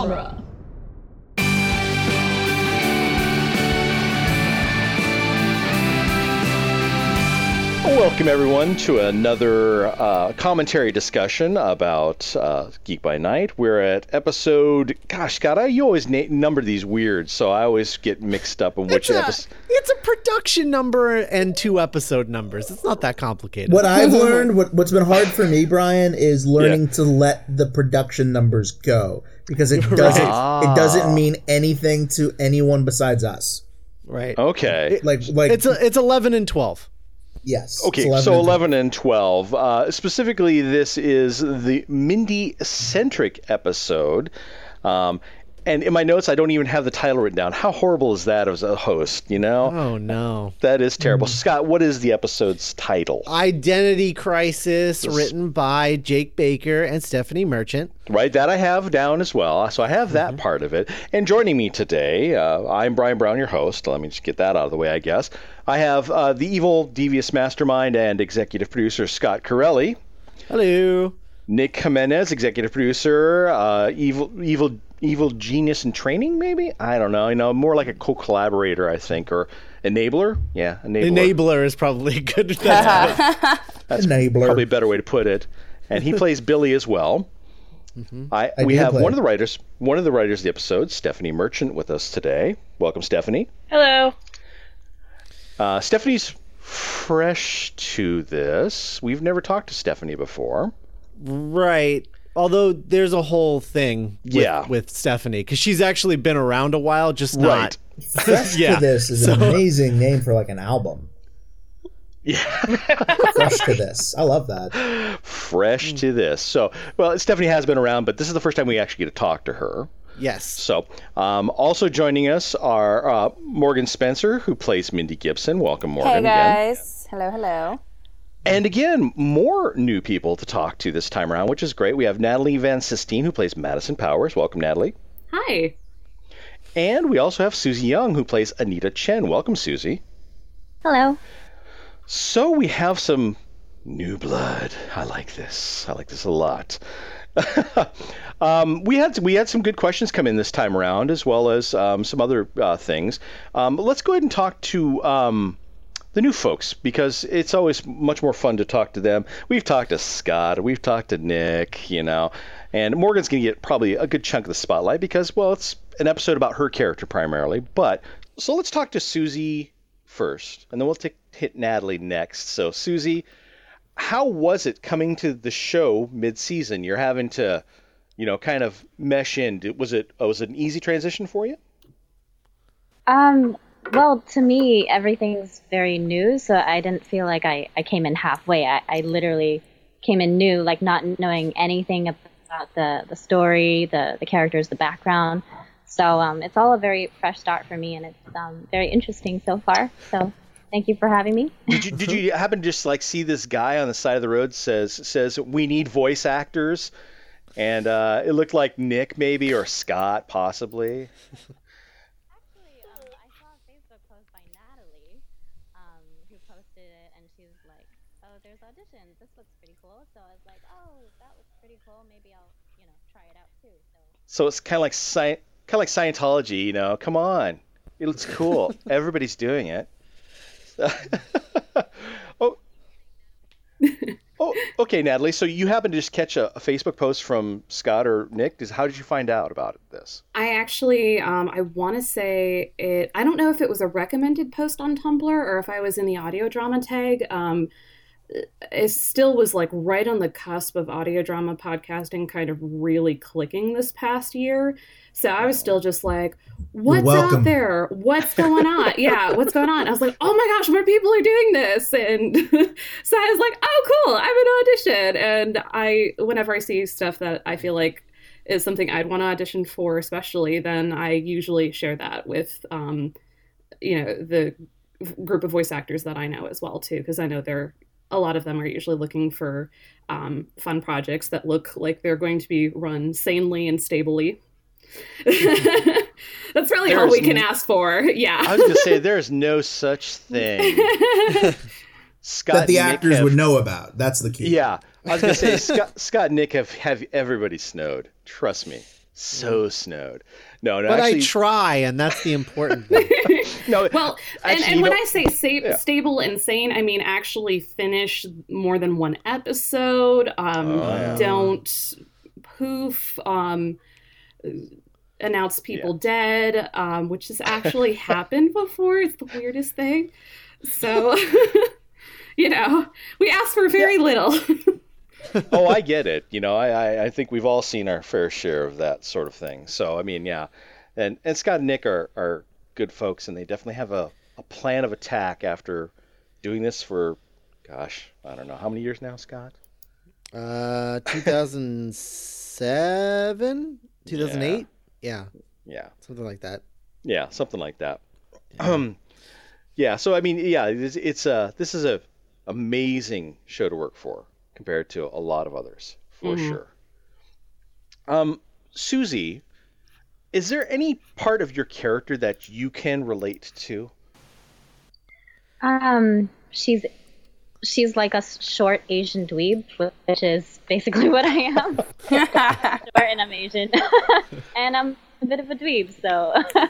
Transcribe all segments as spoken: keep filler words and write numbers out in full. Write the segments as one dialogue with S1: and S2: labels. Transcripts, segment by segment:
S1: genre.
S2: Welcome, everyone, to another uh, commentary discussion about uh, Geek by Night. We're at episode... Gosh, Scott, I, you always na- number these weird, so I always get mixed up in which episode...
S3: It's a production number and two episode numbers. It's not that complicated.
S4: What I've learned, what, what's been hard for me, Brian, is learning
S2: Yeah.
S4: to let the production numbers go. Because it doesn't,
S2: Right.
S4: it doesn't mean anything to anyone besides us.
S3: Right.
S2: Okay.
S4: Like, like
S3: It's a, it's eleven and twelve.
S4: yes.
S2: Okay,
S4: it's
S2: so
S4: and
S2: eleven and twelve. Uh, specifically, this is the Mindy-centric episode. Um, and in my notes, I don't even have the title written down. How horrible is that as a host, you know?
S3: Oh, no.
S2: That is terrible. Scott, what is the episode's title?
S3: Identity Crisis, written by Jake Baker and Stephanie Merchant.
S2: Right, that I have down as well. So I have that
S3: Mm-hmm.
S2: part of it. And joining me today, uh, I'm Brian Brown, your host. Let me just get that out of the way, I guess. I have uh, the evil, devious mastermind and executive producer, Scott Corelli.
S3: Hello.
S2: Nick Jimenez, executive producer, uh, evil, evil, evil genius in training, maybe? I don't know. You know, more like a co-collaborator, I think, or enabler. Yeah, enabler.
S3: Enabler is probably good. That's good.
S2: That's
S4: Enabler.
S2: probably a better way to put it. And he plays Billy as well.
S3: Mm-hmm.
S2: I,
S4: I
S2: we
S4: did
S2: have
S4: play.
S2: one of the writers, one of the writers of the episode, Stephanie Merchant, with us today. Welcome, Stephanie.
S5: Hello.
S2: Uh, Stephanie's fresh to this. We've never talked to Stephanie before.
S3: Right. Although there's a whole thing with,
S2: Yeah.
S3: with Stephanie, because she's actually been around a while, just not.
S4: Fresh
S3: Yeah.
S4: to This is
S3: So-
S4: an amazing name for like an album.
S2: Yeah.
S4: Fresh to This. I love that.
S2: Fresh to this. So, well, Stephanie has been around, but this is the first time we actually get to talk to her.
S3: Yes.
S2: So, um, also joining us are uh, Morgan Spencer, who plays Mindy Gibson. Welcome, Morgan.
S5: Hey
S2: Again.
S5: guys. Hello, hello.
S2: And again, more new people to talk to this time around, which is great. We have Natalie Van Sistine, who plays Madison Powers. Welcome, Natalie.
S5: Hi.
S2: And we also have Susie Young, who plays Anita Chen. Welcome, Susie.
S5: Hello.
S2: So we have some new blood. I like this. I like this a lot. um, we had we had some good questions come in this time around, as well as um, some other uh, things. Um, let's go ahead and talk to um, the new folks, because it's always much more fun to talk to them. We've talked to Scott, we've talked to Nick, you know, and Morgan's going to get probably a good chunk of the spotlight because, well, it's an episode about her character primarily. But so let's talk to Susie first, and then we'll take, hit Natalie next. So, Susie, how was it coming to the show mid-season? You're having to, you know, kind of mesh in. Did- Was it was it an easy transition for you?
S6: Um, well, to me, everything's very new, so I didn't feel like I, I came in halfway. I, I literally came in new, like not knowing anything about the, the story, the, the characters, the background. So um, it's all a very fresh start for me, and it's um, very interesting so far. So thank you for having me.
S2: Did you did you happen to just like see this guy on the side of the road says says we need voice actors, and uh, it looked like Nick maybe or Scott possibly.
S6: Actually, um, I saw a Facebook post by Natalie, um, who posted it, and she was like, "Oh, there's auditions. This looks pretty cool." So I was like, "Oh, that looks pretty cool. Maybe I'll, you know, try it out too." So
S2: So it's kind of like sci- kind of like Scientology, you know. Come on, it looks cool. Everybody's doing it. oh, oh, okay, Natalie. So you happened to just catch a, a Facebook post from Scott or Nick. Does, how did you find out about this?
S7: I actually, um, I want to say it, I don't know if it was a recommended post on Tumblr or if I was in the audio drama tag. Um, it still was like right on the cusp of audio drama podcasting kind of really clicking this past year. So I was still just like, what's
S4: welcome.
S7: out there? What's going on? Yeah, what's going on? I was like, oh my gosh, more people are doing this. And so I was like, oh, cool, I'm an audition. And I, whenever I see stuff that I feel like is something I'd want to audition for, especially, then I usually share that with, um, you know, the group of voice actors that I know as well, too, because I know they're, a lot of them are usually looking for um, fun projects that look like they're going to be run sanely and stably. That's really all
S2: There's
S7: we can
S2: n-
S7: ask for. Yeah.
S2: I was going to say there's no such thing. Scott
S4: That the
S2: and Nick
S4: actors
S2: have-
S4: would know about. That's the key.
S2: Yeah, I was going to say Scott, Scott and Nick have, have everybody snowed. Trust me. So snowed. No, no,
S3: But
S2: actually,
S3: I try, and that's the important thing.
S2: no.
S7: Well, and,
S2: actually,
S7: and
S2: you
S7: when
S2: know-
S7: I say sta-
S2: Yeah.
S7: stable and sane, I mean actually finish more than one episode. Um,
S2: Oh, yeah.
S7: Don't poof. Um, announce people dead, um, which has actually happened before. It's the weirdest thing. So, you know, we ask for very little.
S2: Oh, I get it. You know, I, I, I think we've all seen our fair share of that sort of thing. So, I mean, yeah. And, and Scott and Nick are, are good folks, and they definitely have a, a plan of attack after doing this for, gosh, I don't know. How many years now, Scott?
S3: Uh, two thousand seven, two thousand eight, yeah,
S2: Yeah.
S3: something like that.
S2: Yeah, something like that. Um, yeah, so, I mean, yeah, it's, it's uh, this is a amazing show to work for compared to a lot of others, for
S7: Mhm.
S2: sure. Um, Susie, is there any part of your character that you can relate to?
S6: Um, she's she's like a s- short Asian dweeb, which is basically what I am. Short and I'm Asian, and I'm a bit of a dweeb. So,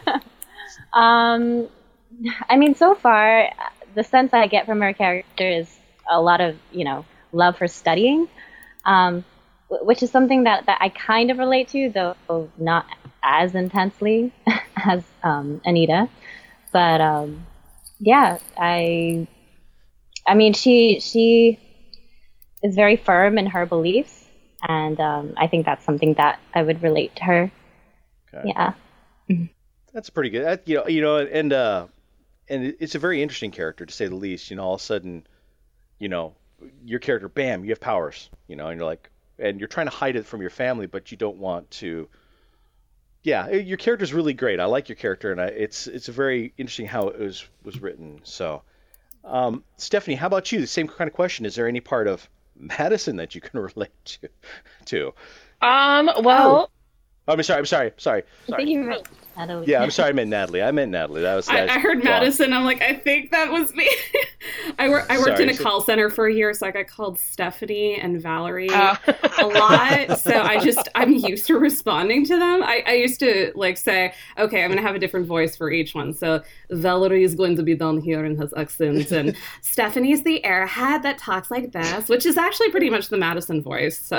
S6: um, I mean, so far, the sense I get from her character is a lot of, you know, love for studying, um, wh- which is something that, that I kind of relate to, though not as intensely as um, Anita. But um, yeah, I, I mean, she she is very firm in her beliefs, and um, I think that's something that I would relate to her.
S2: Okay.
S6: Yeah.
S2: That's pretty good. That, you know, you know, and uh, and it- it's a very interesting character to say the least. You know, all of a sudden, you know, your character, bam, you have powers. You know, and you're like, and you're trying to hide it from your family, but you don't want to. Yeah, your character's really great. I like your character, and I, it's it's very interesting how it was was written. So, um, Stephanie, how about you? The same kind of question. Is there any part of Madison that you can relate to? To?
S5: Um, well,
S2: Oh, I'm sorry. I'm sorry. Sorry.
S6: I
S2: Sorry.
S6: think you meant Natalie.
S2: Yeah, I'm sorry. I meant Natalie. I meant Natalie. That was.
S7: I,
S2: That was
S7: I heard
S2: wrong.
S7: Madison. I'm like, I think that was me. I, wor- I worked
S2: Sorry.
S7: in a call center for a year, so I got called Stephanie and Valerie
S5: Oh.
S7: a lot. So I just, I'm used to responding to them. I, I used to like say, okay, I'm going to have a different voice for each one. So Valerie is going to be down here in his accent, and Stephanie's the airhead that talks like this, which is actually pretty much the Madison voice. So.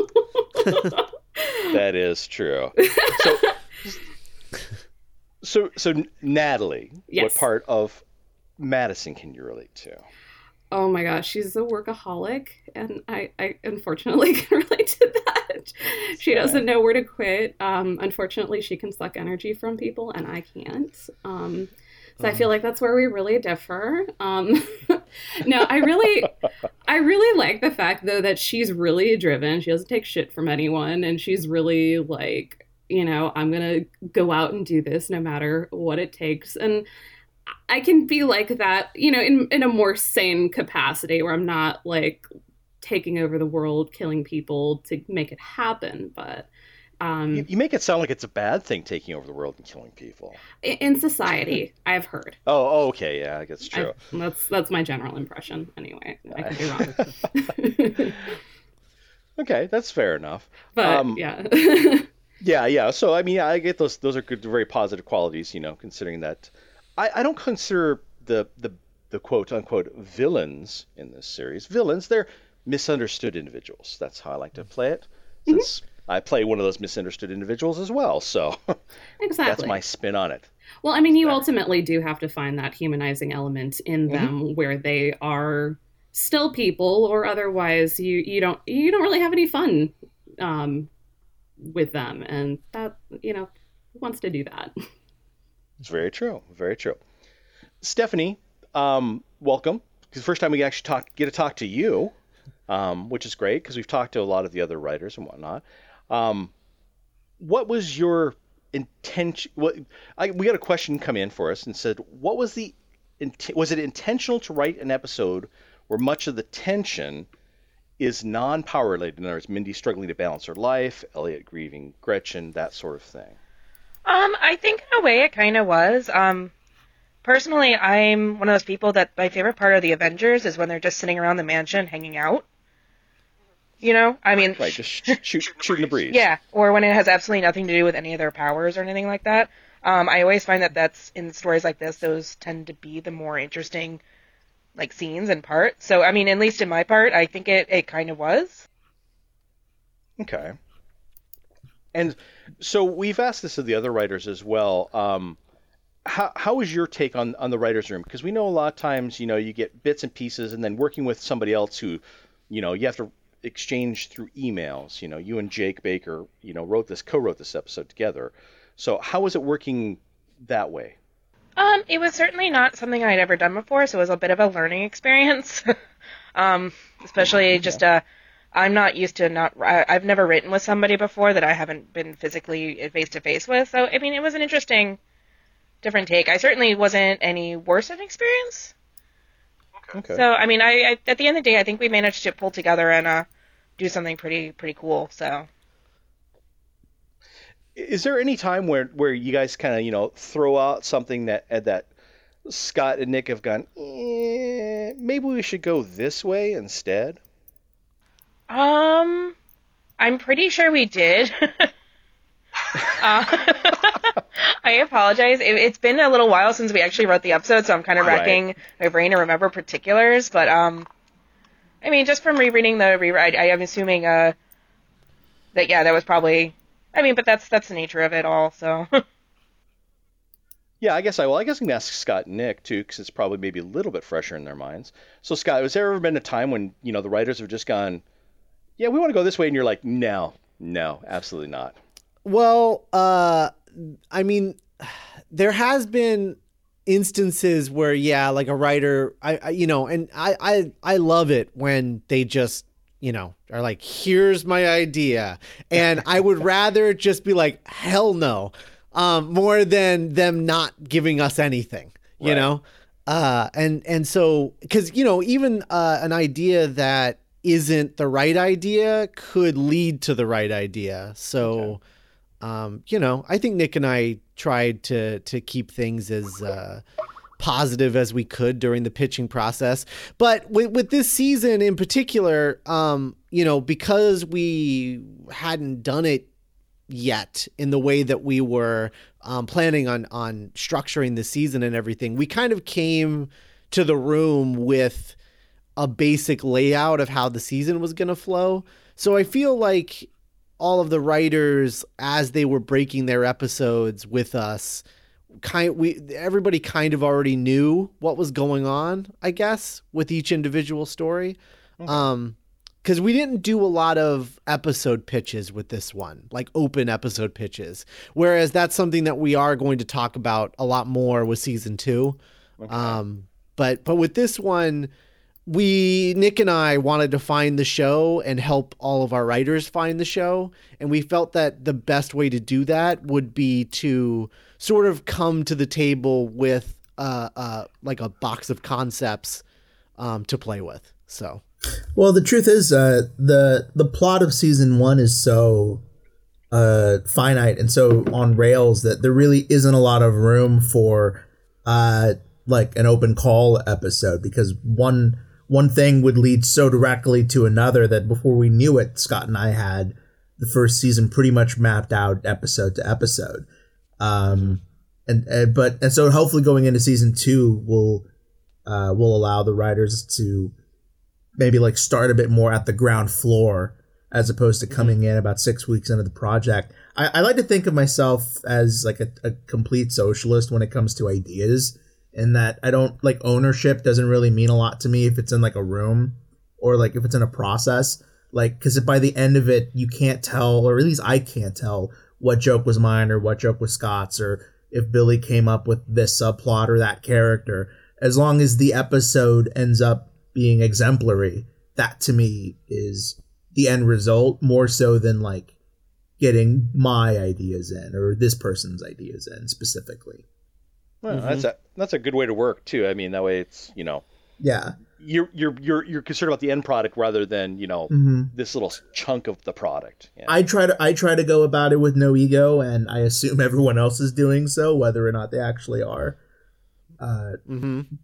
S2: That is true. So, so, so Natalie,
S7: Yes.
S2: what part of Madison can you relate to?
S7: Oh my gosh, she's a workaholic, and I, I unfortunately can relate to that. She doesn't know where to quit. Um, unfortunately, she can suck energy from people, and I can't. Um, so I feel like that's where we really differ. Um, no, I really, I really like the fact though that she's really driven. She doesn't take shit from anyone, and she's really like, you know, I'm gonna go out and do this no matter what it takes, and I can be like that, you know, in in a more sane capacity where I'm not like taking over the world, killing people to make it happen. But um,
S2: You, you make it sound like it's a bad thing taking over the world and killing people.
S7: i- in society, I've heard.
S2: Oh, oh, okay, yeah, I guess it's true.
S7: I, that's that's my general impression. Anyway, I could be wrong.
S2: Okay, that's fair enough.
S7: But
S2: Um,
S7: yeah.
S2: Yeah, yeah. So I mean, I get those. Those are good, very positive qualities. You know, considering that, I, I don't consider the the the quote unquote villains in this series villains. They're misunderstood individuals. That's how I like to play it. Since I play one of those misunderstood individuals as well. So
S7: Exactly.
S2: that's my spin on it.
S7: Well, I mean, you ultimately do have to find that humanizing element in them where they are still people, or otherwise you you don't you don't really have any fun um, with them, and that, you know, who wants to do that?
S2: It's very true. Very true. Stephanie, um, welcome. It's the first time we actually talk get to talk to you, um, which is great because we've talked to a lot of the other writers and whatnot. Um, what was your intention? What I, we got a question come in for us and said, what was the int- was it intentional to write an episode where much of the tension is non-power related? In other words, Mindy struggling to balance her life, Elliot grieving Gretchen, that sort of thing.
S5: Um, I think in a way it kind of was. Um, personally, I'm one of those people that my favorite part of the Avengers is when they're just sitting around the mansion hanging out. You know, I mean,
S2: Right, just sh- shoot, shooting the breeze.
S5: yeah, or when it has absolutely nothing to do with any of their powers or anything like that. Um, I always find that that's in stories like this, those tend to be the more interesting, like, scenes and parts. So, I mean, at least in my part, I think it, it kind of was.
S2: Okay. And so we've asked this of the other writers as well. Um, how how is your take on, on the writer's room? Because we know a lot of times, you know, you get bits and pieces, and then working with somebody else who, you know, you have to exchange through emails. You know, you and Jake Baker, you know, wrote this, co-wrote this episode together. So how was it working that way?
S5: Um, it was certainly not something I'd ever done before, so it was a bit of a learning experience. um, especially just, uh, I'm not used to not, I, I've never written with somebody before that I haven't been physically face to face with. So, I mean, it was an interesting, different take. I certainly wasn't any worse of an experience.
S2: Okay.
S5: So, I mean, I, I at the end of the day, I think we managed to pull together and, uh, do something pretty, pretty cool. So.
S2: Is there any time where, where you guys kind of, you know, throw out something that that Scott and Nick have gone, eh, maybe we should go this way instead?
S5: Um, I'm pretty sure we did. uh, I apologize. It, it's been a little while since we actually wrote the episode, so I'm kind of racking
S2: Right.
S5: my brain to remember particulars. But um, I mean, just from rereading the rewrite, I am assuming uh that yeah, that was probably. I mean, but that's that's the nature of it all. So.
S2: Yeah, I guess I well, I guess I can ask Scott and Nick too, because it's probably maybe a little bit fresher in their minds. So, Scott, has there ever been a time when you know the writers have just gone, "Yeah, we want to go this way," and you're like, "No, no, absolutely not."
S3: Well, uh, I mean, there has been instances where, yeah, like a writer, I, I you know, and I, I, I love it when they just, you know, are like, here's my idea. And I would rather just be like, hell no, um, more than them not giving us anything, you
S2: Right.
S3: know? Uh, and, and so, cause you know, even, uh, an idea that isn't the right idea could lead to the right idea. So,
S2: Okay.
S3: um, you know, I think Nick and I tried to, to keep things as, uh, positive as we could during the pitching process. But with, with this season in particular, um, you know, because we hadn't done it yet in the way that we were um, planning on, on structuring the season and everything, we kind of came to the room with a basic layout of how the season was going to flow. So I feel like all of the writers, as they were breaking their episodes with us, kind we everybody kind of already knew what was going on, I guess, with each individual story.
S2: Okay.
S3: Um, because we didn't do a lot of episode pitches with this one, like open episode pitches. Whereas that's something that we are going to talk about a lot more with season two.
S2: Okay.
S3: Um, but but with this one, we Nick and I wanted to find the show and help all of our writers find the show, and we felt that the best way to do that would be to sort of come to the table with uh, uh, like a box of concepts um, to play with. So,
S4: Well, the truth is, uh, the the plot of season one is so uh, finite and so on rails that there really isn't a lot of room for uh, like an open call episode, because one one thing would lead so directly to another that before we knew it, Scott and I had the first season pretty much mapped out episode to episode. Um, and, and but and so hopefully going into season two will uh, will allow the writers to maybe like start a bit more at the ground floor as opposed to coming in about six weeks into the project. I, I like to think of myself as like a, a complete socialist when it comes to ideas, in that I don't like ownership doesn't really mean a lot to me if it's in like a room or like if it's in a process, like, because by the end of it, you can't tell, or at least I can't tell what joke was mine or what joke was Scott's, or if Billy came up with this subplot or that character. As long as the episode ends up being exemplary, that to me is the end result, more so than like getting my ideas in or this person's ideas in specifically.
S2: Well,
S3: Mhm.
S2: that's a that's a good way to work too. I mean, that way it's, you know,
S4: Yeah.
S2: you're you're you're you're concerned about the end product rather than, you know,
S4: hmm
S2: this little chunk of the product. Yeah.
S4: I try to I try to go about it with no ego, and I assume everyone else is doing so, whether or not they actually are. Uh,
S3: mm-hmm.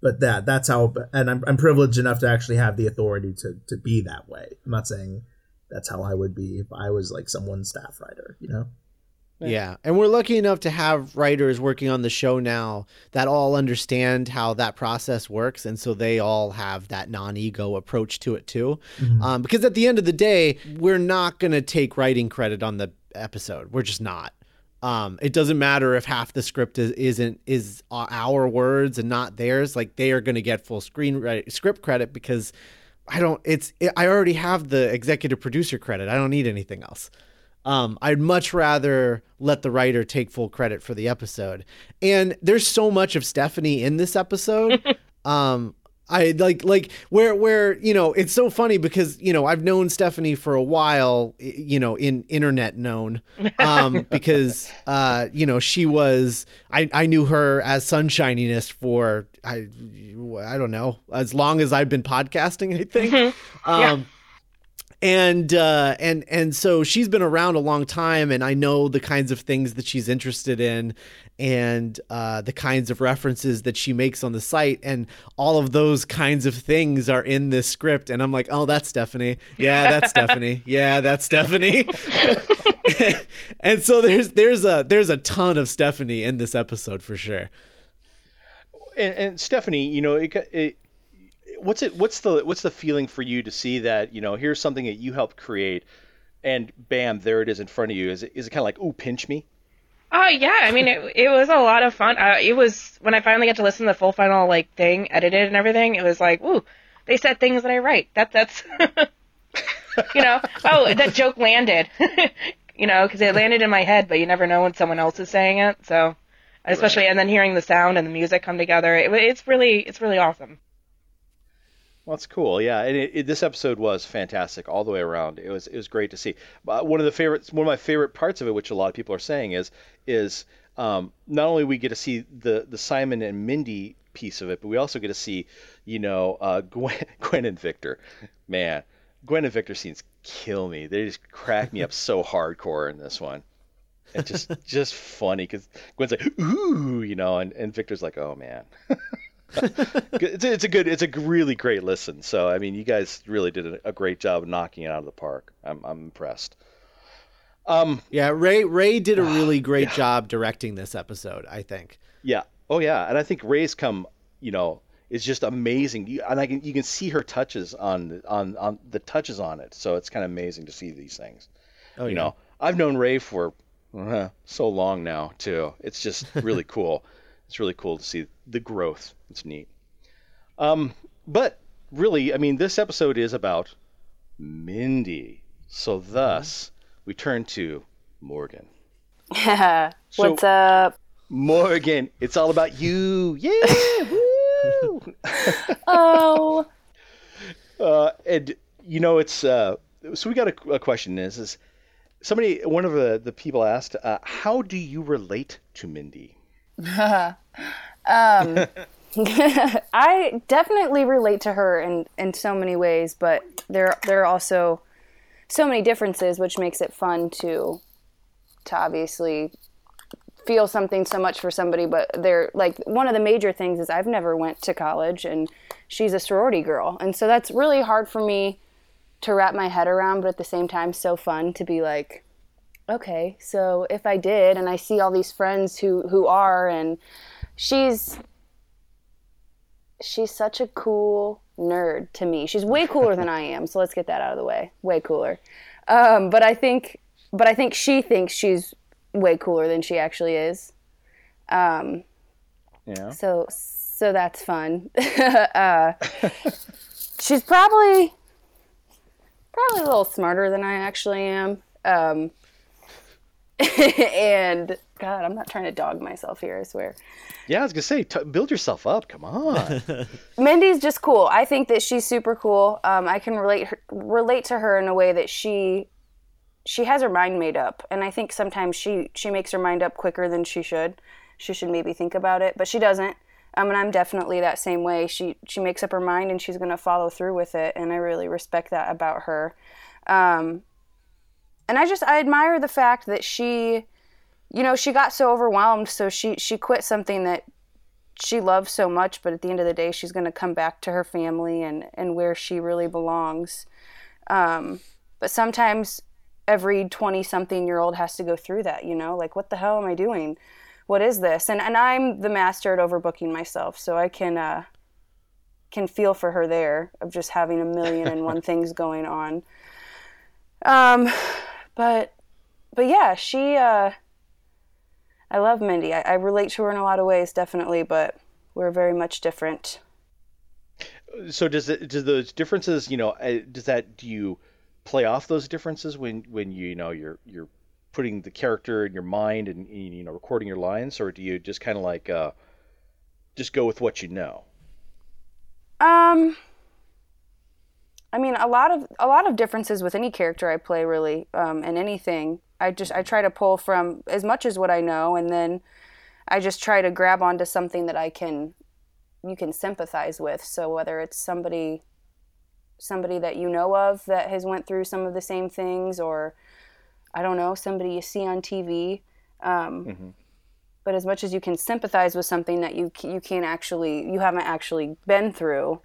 S4: but that that's how, and I'm I'm privileged enough to actually have the authority to to be that way. I'm not saying that's how I would be if I was like someone's staff writer, you know?
S3: Yeah. yeah. And we're lucky enough to have writers working on the show now that all understand how that process works. And so they all have that non-ego approach to it too. Mm-hmm. Um, because at the end of the day, we're not going to take writing credit on the episode. We're just not. Um, it doesn't matter if half the script is, isn't, is our words and not theirs. Like they are going to get full screen right, script credit because I don't, it's, it, I already have the executive producer credit. I don't need anything else. Um, I'd much rather let the writer take full credit for the episode. And there's so much of Stephanie in this episode. um, I like, like where, where, you know, it's so funny because, you know, I've known Stephanie for a while, you know, in internet known, um, because, uh, you know, she was, I, I knew her as Sunshininess for, I, I don't know, as long as I've been podcasting, I think.
S5: Mm-hmm.
S3: Um,
S5: yeah.
S3: And, uh, and, and so she's been around a long time and I know the kinds of things that she's interested in and, uh, the kinds of references that she makes on the site and all of those kinds of things are in this script. And I'm like, oh, that's Stephanie. Yeah, that's Stephanie. Yeah, that's Stephanie. And so there's, there's a, there's a ton of Stephanie in this episode for sure.
S2: And, and Stephanie, you know, it, it, What's it? What's the what's the feeling for you to see that, you know, here's something that you helped create, and bam, there it is in front of you? Is it is it kind of like, ooh, pinch me?
S5: Oh yeah, I mean it it was a lot of fun. Uh, it was when I finally got to listen to the full final like thing, edited and everything. It was like, ooh, they said things that I write. That that's you know, oh, that joke landed, you know, because it landed in my head, but you never know when someone else is saying it. So especially right. And then hearing the sound and the music come together, it, it's really it's really awesome.
S2: Well, that's cool. Yeah, and it, it, this episode was fantastic all the way around. It was it was great to see. Uh, one of the favorites, one of my favorite parts of it, which a lot of people are saying, is is um, not only we get to see the the Simon and Mindy piece of it, but we also get to see, you know, uh, Gwen, Gwen and Victor. Man, Gwen and Victor scenes kill me. They just crack me up so hardcore in this one. It's just just funny because Gwen's like, ooh, you know, and, and Victor's like, oh man. it's, a, it's a good, it's a really great listen. So, I mean, you guys really did a, a great job of knocking it out of the park. I'm, I'm impressed. Um,
S3: yeah, Ray, Ray did a really great yeah. job directing this episode, I think.
S2: Yeah. Oh yeah. And I think Ray's come, you know, is just amazing. You, and I can, you can see her touches on, on, on the touches on it. So it's kind of amazing to see these things. Oh, you yeah. know, I've known Ray for uh, so long now too. It's just really cool. It's really cool to see the growth. It's neat. Um, but really, I mean, this episode is about Mindy. So thus, we turn to Morgan.
S1: Yeah.
S2: So,
S1: what's up?
S2: Morgan, it's all about you. Yeah. Woo!
S1: Oh.
S2: Uh, and, you know, it's, uh, so we got a, a question. Is, is somebody, one of the, the people asked, uh, how do you relate to Mindy?
S1: um, I definitely relate to her in, in so many ways, but there there are also so many differences, which makes it fun to to obviously feel something so much for somebody. But they're like, one of the major things is I've never went to college, and she's a sorority girl, and so that's really hard for me to wrap my head around. But at the same time, so fun to be like, okay, so if I did, and I see all these friends who, who are, and she's, she's such a cool nerd to me. She's way cooler than I am, so let's get that out of the way. Way cooler. Um, but I think, but I think she thinks she's way cooler than she actually is. Um,
S2: yeah.
S1: So, so that's fun. uh, she's probably, probably a little smarter than I actually am. Um, and God, I'm not trying to dog myself here, I swear.
S2: Yeah, I was gonna say, t- build yourself up. Come on.
S1: Mindy's just cool. I think that she's super cool. Um, I can relate her, relate to her in a way that she she has her mind made up, and I think sometimes she she makes her mind up quicker than she should. She should maybe think about it, but she doesn't. Um, and I'm definitely that same way. She she makes up her mind and she's gonna follow through with it, and I really respect that about her. Um, And I just, I admire the fact that she, you know, she got so overwhelmed, so she, she quit something that she loves so much, but at the end of the day, she's going to come back to her family and, and where she really belongs. Um, but sometimes every twenty-something-year-old has to go through that, you know? Like, what the hell am I doing? What is this? And and I'm the master at overbooking myself, so I can uh, can feel for her there of just having a million and one things going on. Um, but but yeah, she. Uh, I love Mindy. I, I relate to her in a lot of ways, definitely, but we're very much different.
S2: So does it, does those differences, you know, uh, does that, do you play off those differences when, when you, you know, you're, you're putting the character in your mind and, you know, recording your lines, or do you just kind of like, uh, just go with what you know?
S1: Um, I mean, a lot of, a lot of differences with any character I play, really, um, and anything. I just, I try to pull from as much as what I know, and then I just try to grab onto something that I can, you can sympathize with. So whether it's somebody, somebody that you know of that has went through some of the same things, or I don't know, somebody you see on T V. Um, mm-hmm. But as much as you can sympathize with something that you you can't actually, you haven't actually been through.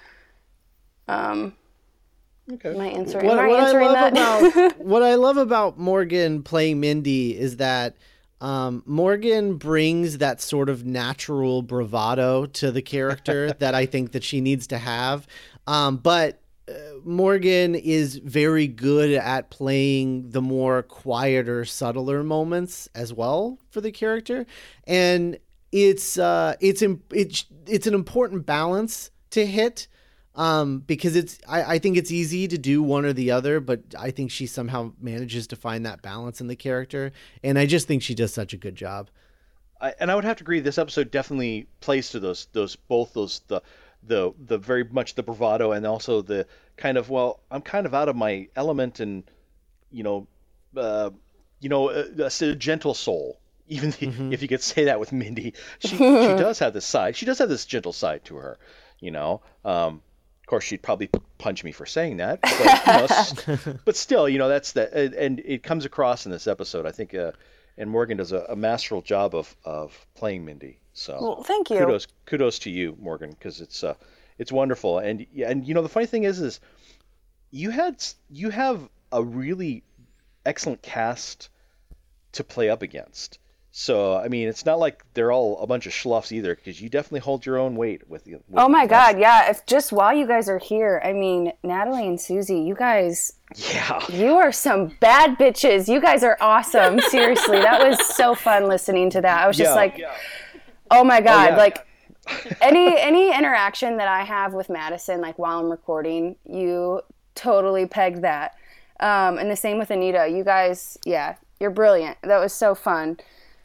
S1: Um,
S2: Okay.
S1: Am I answering,
S3: what,
S1: am I
S3: what
S1: answering
S3: I love
S1: that?
S3: about what I love about Morgan playing Mindy is that um, Morgan brings that sort of natural bravado to the character that I think that she needs to have. Um, but uh, Morgan is very good at playing the more quieter, subtler moments as well for the character, and it's uh, it's it's it's an important balance to hit. Um, because it's, I, I think it's easy to do one or the other, but I think she somehow manages to find that balance in the character. And I just think she does such a good job.
S2: I, and I would have to agree. This episode definitely plays to those, those, both those, the, the, the very much the bravado and also the kind of, well, I'm kind of out of my element and, you know, uh, you know, a, a gentle soul. Even the, mm-hmm. if you could say that with Mindy, she, she does have this side. She does have this gentle side to her, you know, um, of course, she'd probably punch me for saying that, but, you know, but still, you know, that's the, and it comes across in this episode. I think, uh, and Morgan does a, a masterful job of, of playing Mindy. So,
S1: well, thank you.
S2: Kudos, kudos to you, Morgan, because it's, uh, it's wonderful. And and you know, the funny thing is, is you had you have a really excellent cast to play up against. So, I mean, it's not like they're all a bunch of schluffs either, because you definitely hold your own weight with the.
S1: Oh my God, yeah! If just while you guys are here, I mean, Natalie and Susie, you guys,
S2: yeah,
S1: you are some bad bitches. You guys are awesome. Seriously, that was so fun listening to that. I was just
S2: yeah,
S1: like,
S2: yeah.
S1: oh my God,
S2: oh, yeah.
S1: like any any interaction that I have with Madison, like while I'm recording, you totally pegged that. Um, and the same with Anita. You guys, yeah, you're brilliant. That was so fun.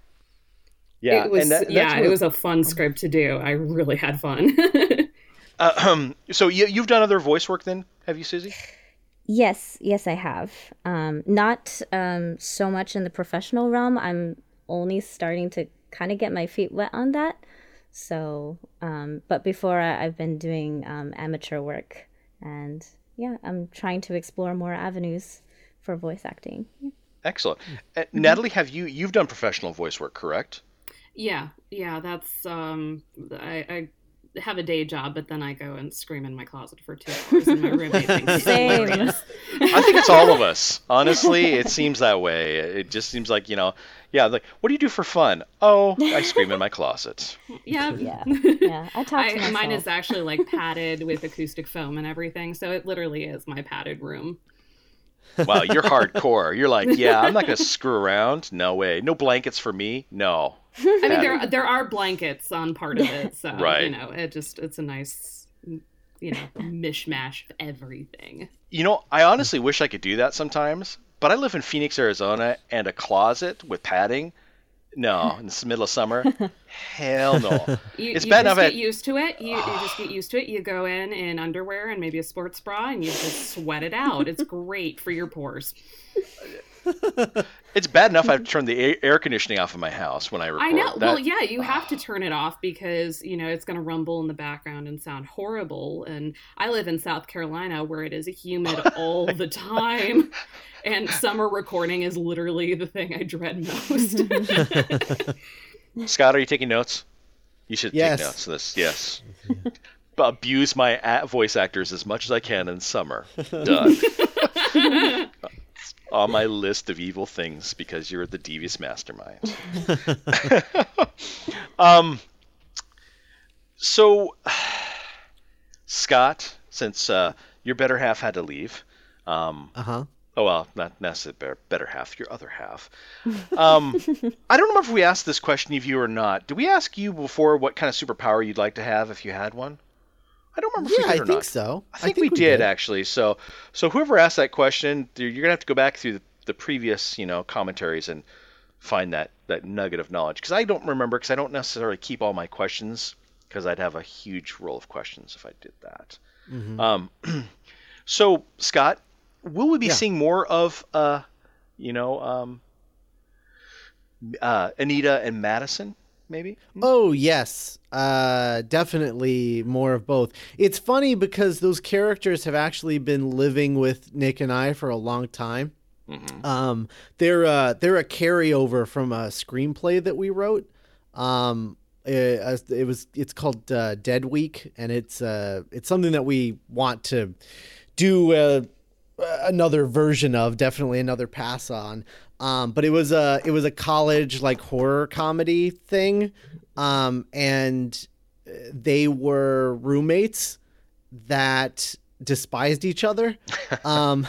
S2: Yeah,
S7: it was,
S2: and that,
S7: yeah,
S2: what,
S7: it was a fun script to do. I really had fun.
S2: uh, um, so you, you've done other voice work then, have you, Susie?
S6: Yes, yes, I have. Um, not um, so much in the professional realm. I'm only starting to kind of get my feet wet on that. So, um, but before I, I've been doing um, amateur work, and yeah, I'm trying to explore more avenues for voice acting. Yeah.
S2: Excellent. Uh, mm-hmm. Natalie, have you you've done professional voice work, correct?
S7: Yeah, yeah, that's, um, I, I have a day job, but then I go and scream in my closet for two hours and my roommate thinks it's hilarious.
S2: I think it's all of us. Honestly, it seems that way. It just seems like, you know, yeah, like, what do you do for fun? Oh, I scream in my closet.
S7: Yeah.
S6: Yeah, yeah, I talk to
S7: I,
S6: myself.
S7: Mine is actually like padded with acoustic foam and everything, so it literally is my padded room.
S2: Wow, you're hardcore. You're like, yeah, I'm not going to screw around. No way. No blankets for me. No.
S7: I mean, there there are blankets on part of it, so
S2: right.
S7: you know, it just it's a nice, you know, mishmash of everything.
S2: You know, I honestly wish I could do that sometimes, but I live in Phoenix, Arizona, and a closet with padding. No, in the middle of summer, hell no.
S7: You,
S2: it's
S7: you
S2: bad
S7: just
S2: enough.
S7: get
S2: I...
S7: used to it. You, you just get used to it. You go in in underwear and maybe a sports bra, and you just sweat it out. It's great for your pores.
S2: It's bad enough I've turned the air conditioning off in my house when I record.
S7: I know.
S2: That...
S7: Well, yeah, you have to turn it off because, you know, it's going to rumble in the background and sound horrible. And I live in South Carolina where it is humid all the time. And summer recording is literally the thing I dread most.
S2: Scott, are you taking notes? You should
S3: Yes.
S2: take notes of this. Yes. Abuse my a- voice actors as much as I can in summer. Done. On my list of evil things because you're the devious mastermind. um. So, Scott, since uh, your better half had to leave. Um,
S3: Uh huh.
S2: Oh, well, not necessarily better, better half, your other half. Um, I don't remember if we asked this question of you or not. Did we ask you before what kind of superpower you'd like to have if you had one? I don't remember if
S3: Yeah,
S2: we did
S3: I
S2: or
S3: think
S2: not.
S3: so.
S2: I think, we, did, actually. So, so whoever asked that question, you're going to have to go back through the, the previous, you know, commentaries and find that, that nugget of knowledge. Because I don't remember, because I don't necessarily keep all my questions, because I'd have a huge roll of questions if I did that.
S3: Mm-hmm.
S2: Um, so, Scott, will we be
S3: Yeah.
S2: seeing more of, uh, you know, um, uh, Anita and Madison, maybe?
S3: Oh yes, uh, definitely more of both. It's funny because those characters have actually been living with Nick and I for a long time.
S2: Mm-hmm.
S3: Um, they're uh, they're a carryover from a screenplay that we wrote. Um, it, it was it's called uh, Dead Week, and it's uh, it's something that we want to do uh, another version of, definitely another pass on. Um, but it was a it was a college like horror comedy thing, um, and they were roommates that despised each other, um,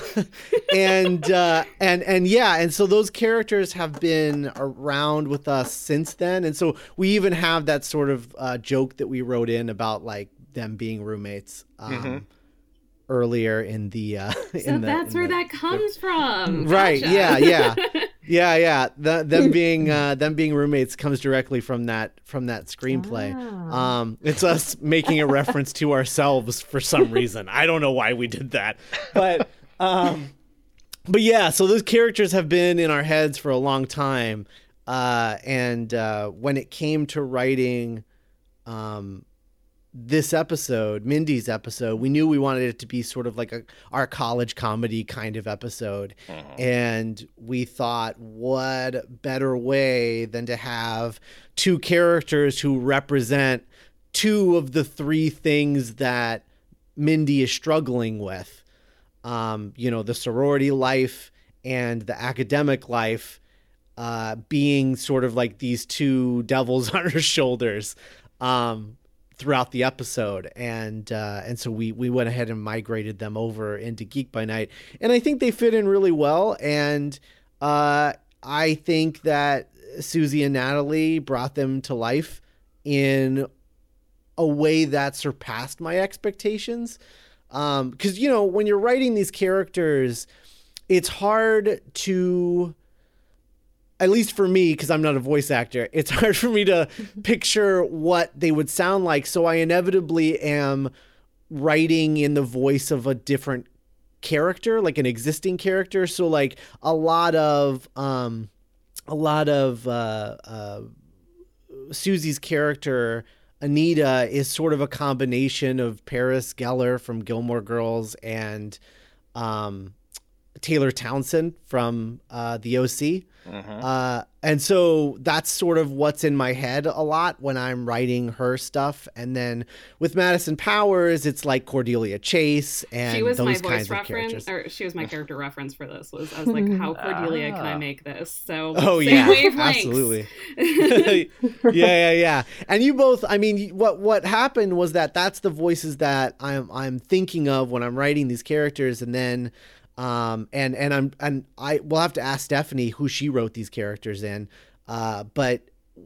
S3: and uh, and and yeah, and so those characters have been around with us since then, and so we even have that sort of uh, joke that we wrote in about like them being roommates. Um,
S2: Mm-hmm.
S3: Earlier in the uh
S7: So
S3: in the,
S7: that's
S3: in
S7: where
S3: the-
S7: that comes from.
S3: Right.
S7: Gotcha.
S3: Yeah. Yeah. Yeah. Yeah. The, them being uh, them being roommates comes directly from that from that screenplay. Um, it's us making a reference to ourselves for some reason. I don't know why we did that, but um, but yeah. So those characters have been in our heads for a long time, uh, and uh, when it came to writing, um. this episode, Mindy's episode, we knew we wanted it to be sort of like a our college comedy kind of episode.
S2: Mm-hmm.
S3: And we thought, what better way than to have two characters who represent two of the three things that Mindy is struggling with. Um, you know, the sorority life and the academic life, uh, being sort of like these two devils on her shoulders. Um, throughout the episode, and uh, and so we we went ahead and migrated them over into Geek by Night, and I think they fit in really well. And uh, I think that Susie and Natalie brought them to life in a way that surpassed my expectations. Um, because you know, when you're writing these characters, it's hard to, at least for me, because I'm not a voice actor, it's hard for me to picture what they would sound like. So I inevitably am writing in the voice of a different character, like an existing character. So like a lot of, um, a lot of uh, uh, Susie's character, Anita, is sort of a combination of Paris Geller from Gilmore Girls and um, Taylor Townsend from uh, the O C.
S2: Mm-hmm.
S3: Uh, and so that's sort of what's in my head a lot when I'm writing her stuff. And then with Madison Powers, it's like Cordelia Chase and
S7: She was
S3: those
S7: my
S3: kinds
S7: voice
S3: of
S7: reference,
S3: characters.
S7: or she was my character reference for this. Was I was like, how Cordelia can I
S2: Ah.
S7: make this? So
S3: Oh
S7: same
S3: yeah,
S7: wavelengths.
S3: absolutely. yeah, yeah, yeah. And you both, I mean, what what happened was that that's the voices that I'm I'm thinking of when I'm writing these characters, and then um and and I'm and I will have to ask Stephanie who she wrote these characters in. Uh, but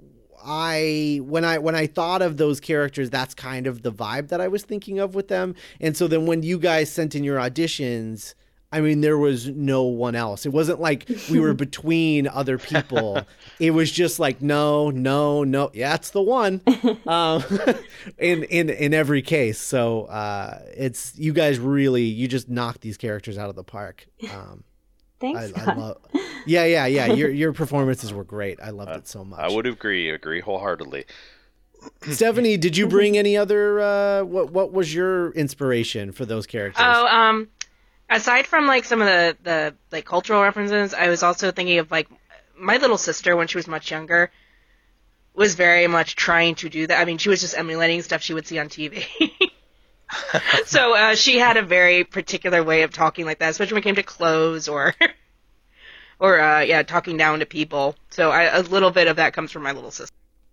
S3: I when I when I thought of those characters, that's kind of the vibe that I was thinking of with them. And so then when you guys sent in your auditions, I mean, there was no one else. It wasn't like we were between other people. It was just like, no, no, no. Yeah, it's the one. Um, in in in every case. So uh, it's you guys really you just knocked these characters out of the park. Um,
S6: Thanks,
S3: I, I
S6: Scott.
S3: love. Yeah, yeah, yeah. Your your performances were great. I loved it so much.
S2: I would agree, agree wholeheartedly.
S3: Stephanie, did you bring any other? Uh, what what was your inspiration for those characters?
S5: Oh, um, aside from like some of the, the like cultural references, I was also thinking of like my little sister when she was much younger. was very much trying to do that. I mean, she was just emulating stuff she would see on T V. So uh, she had a very particular way of talking like that, especially when it came to clothes or, or uh, yeah, talking down to people. So I, a little bit of that comes from my little sister.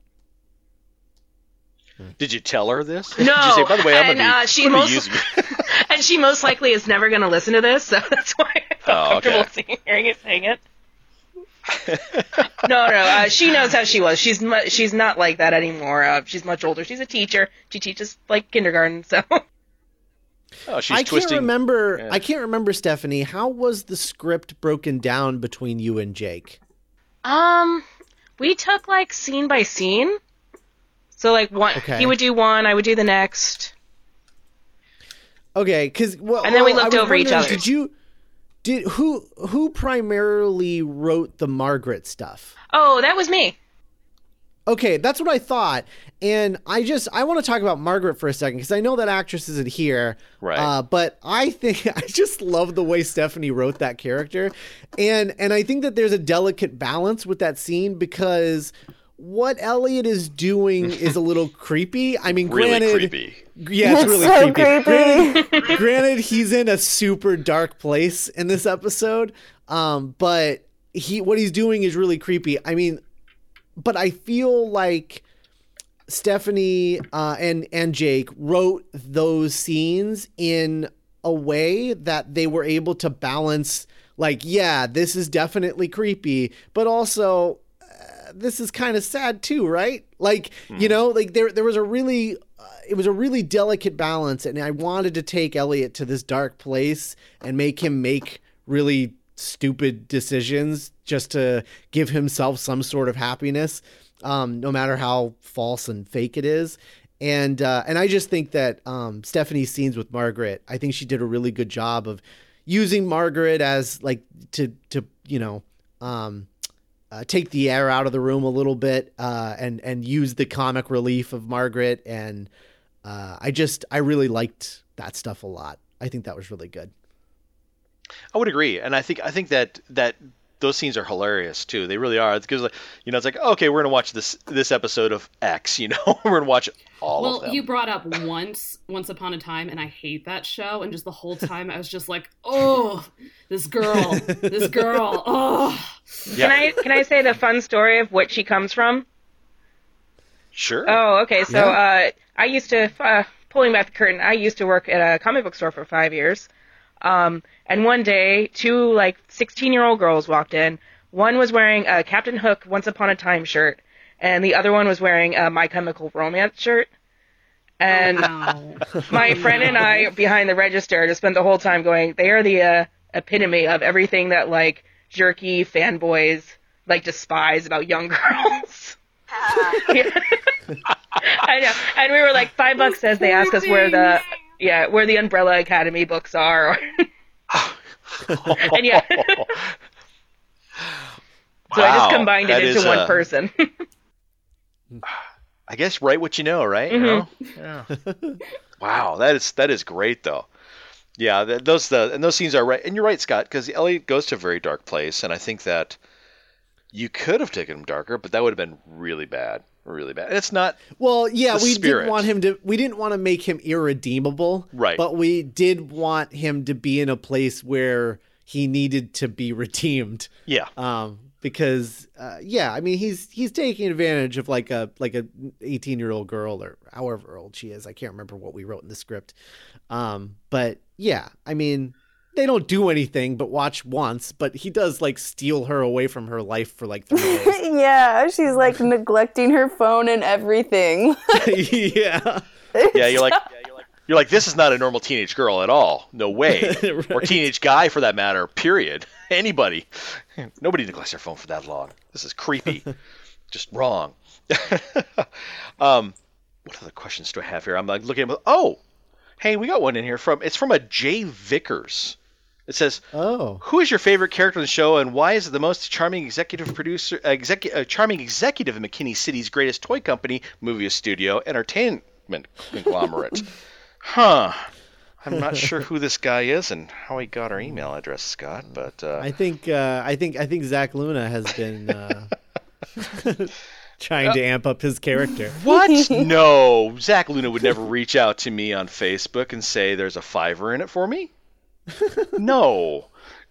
S2: Did you tell her this?
S5: No.
S2: Did you say, by the way, I'm
S5: and,
S2: going
S5: uh, she
S2: to
S5: most,
S2: use
S5: and she most likely is never going to listen to this, so that's why I felt
S2: Oh, okay.
S5: comfortable seeing, hearing it saying it. no, no, uh, she knows how she was. She's mu- she's not like that anymore. Uh, she's much older. She's a teacher. She teaches like kindergarten, so.
S2: Oh, she's
S3: I
S2: twisting.
S3: can't remember.
S2: Yeah.
S3: I can't remember, Stephanie. How was the script broken down between you and Jake?
S5: Um, we took like scene by scene. So like one,
S3: Okay.
S5: he would do one, I would do the next.
S3: Okay, because well,
S5: And then we
S3: well, I
S5: looked
S3: was
S5: over each
S3: wondering,
S5: other.
S3: Did you? Did who who primarily wrote the Margaret stuff?
S5: Oh, that was me.
S3: Okay, that's what I thought. And I just I want to talk about Margaret for a second because I know that actress isn't here.
S2: Right.
S3: Uh, but I think I just love the way Stephanie wrote that character. And and I think that there's a delicate balance with that scene because what Elliot is doing is a little creepy. I mean,
S2: Really
S3: granted,
S2: creepy.
S3: yeah, it's
S1: It's
S3: really
S1: so
S3: creepy.
S1: creepy.
S3: Granted, granted, he's in a super dark place in this episode. Um, but he what he's doing is really creepy. I mean, but I feel like Stephanie uh, and and Jake wrote those scenes in a way that they were able to balance. Like, yeah, this is definitely creepy, but also uh, this is kind of sad too, right? Like, you know, like there there was a really uh, it was a really delicate balance, and I wanted to take Elliot to this dark place and make him make really stupid decisions just to give himself some sort of happiness, um, no matter how false and fake it is. And uh, and I just think that um, Stephanie's scenes with Margaret, I think she did a really good job of using Margaret as like to to you know um, uh, take the air out of the room a little bit uh, and and use the comic relief of Margaret. And uh, I just I really liked that stuff a lot. I think that was really good.
S2: I would agree, and I think I think that that those scenes are hilarious too. They really are. It's because, like, you know, it's like, okay, we're gonna watch this this episode of X. You know, we're gonna watch all
S7: well,
S2: of them.
S7: you brought up once, Once Upon a Time, and I hate that show. And just the whole time, I was just like, oh, this girl, this girl, oh.
S2: Yeah.
S5: Can I can I say the fun story of what she comes from?
S2: Sure.
S5: Oh, okay. So uh, I used to, uh, pulling back the curtain, I used to work at a comic book store for five years. Um, and one day, two, like, sixteen-year-old girls walked in. One was wearing a Captain Hook Once Upon a Time shirt, and the other one was wearing a My Chemical Romance shirt. And
S7: Wow.
S5: my friend and I, behind the register, just spent the whole time going, they are the uh, epitome of everything that, like, jerky fanboys, like, despise about young girls. Yeah. I know. And we were like, five bucks as they asked us where the, yeah, where the Umbrella Academy books are. And yeah. So I just
S2: Wow,
S5: combined
S2: that
S5: it into
S2: is,
S5: one
S2: uh,
S5: person.
S2: I guess write what you know, right?
S5: Mm-hmm.
S2: You know? Yeah. Wow, that is that is great though. Yeah, th- those the and those scenes are right, and you're right, Scott, because Elliot goes to a very dark place, and I think that you could have taken him darker, but that would have been really bad, really bad. And it's not.
S3: Well, yeah,
S2: the
S3: we
S2: spirit.
S3: didn't want him to. We didn't want to make him irredeemable,
S2: Right.
S3: But we did want him to be in a place where he needed to be redeemed.
S2: Yeah.
S3: Um, because uh, yeah, I mean, he's he's taking advantage of like a like a eighteen year old girl or however old she is. I can't remember what we wrote in the script. Um, but yeah, I mean, they don't do anything but watch once, but he does like steal her away from her life for like three days.
S1: Yeah, she's like neglecting her phone and everything.
S3: Yeah.
S2: Yeah, you're like, you're like, this is not a normal teenage girl at all. No way.
S3: Right.
S2: Or teenage guy for that matter. Period. Anybody. Nobody neglects their phone for that long. This is creepy. Just wrong. um, what other questions do I have here? I'm like looking at. Oh, hey, we got one in here from. It's from a Jay Vickers. It says,
S3: Oh.
S2: "Who is your favorite character in the show, and why is it the most charming executive producer, uh, execu- uh, charming executive in McKinney City's greatest toy company, movie studio, entertainment conglomerate?" Huh. I'm not sure who this guy is and how he got our email address, Scott. But uh,
S3: I think uh, I think I think Zach Luna has been uh, trying to amp up his character.
S2: What? No, Zach Luna would never reach out to me on Facebook and say there's a fiver in it for me. No.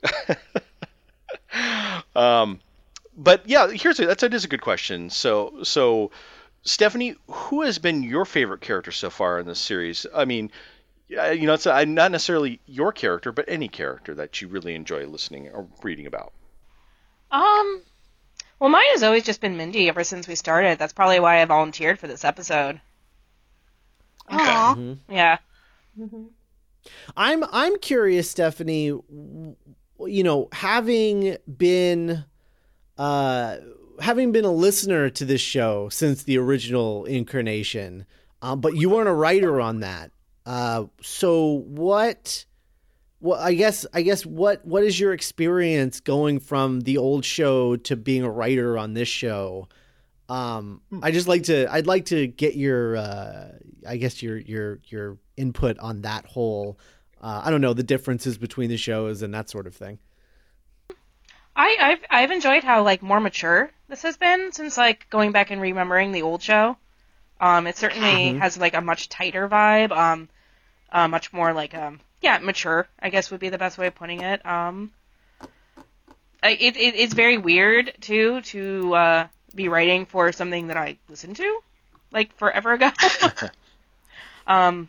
S2: um, but yeah, here's a, that's that is a good question. So so Stephanie, who has been your favorite character so far in this series? I mean, you know, it's a, not necessarily your character, but any character that you really enjoy listening or reading about.
S5: Um, well, mine has always just been Mindy ever since we started. That's probably why I volunteered for this episode.
S2: Okay.
S5: Mm-hmm. Yeah.
S6: Mm-hmm.
S3: I'm I'm curious, Stephanie. You know, having been uh, having been a listener to this show since the original incarnation, um, but you weren't a writer on that. Uh, so what? Well, I guess I guess what what is your experience going from the old show to being a writer on this show? Um, I just like to I'd like to get your uh, I guess your your your input on that whole uh, I don't know, the differences between the shows and that sort of thing.
S5: I, I've I've enjoyed how like more mature this has been since like going back and remembering the old show. Um, it certainly mm-hmm. has like a much tighter vibe. Um, uh, much more like um. Yeah, mature, I guess would be the best way of putting it. Um, it, it it's very weird, too, to uh, be writing for something that I listened to, like, forever ago. um,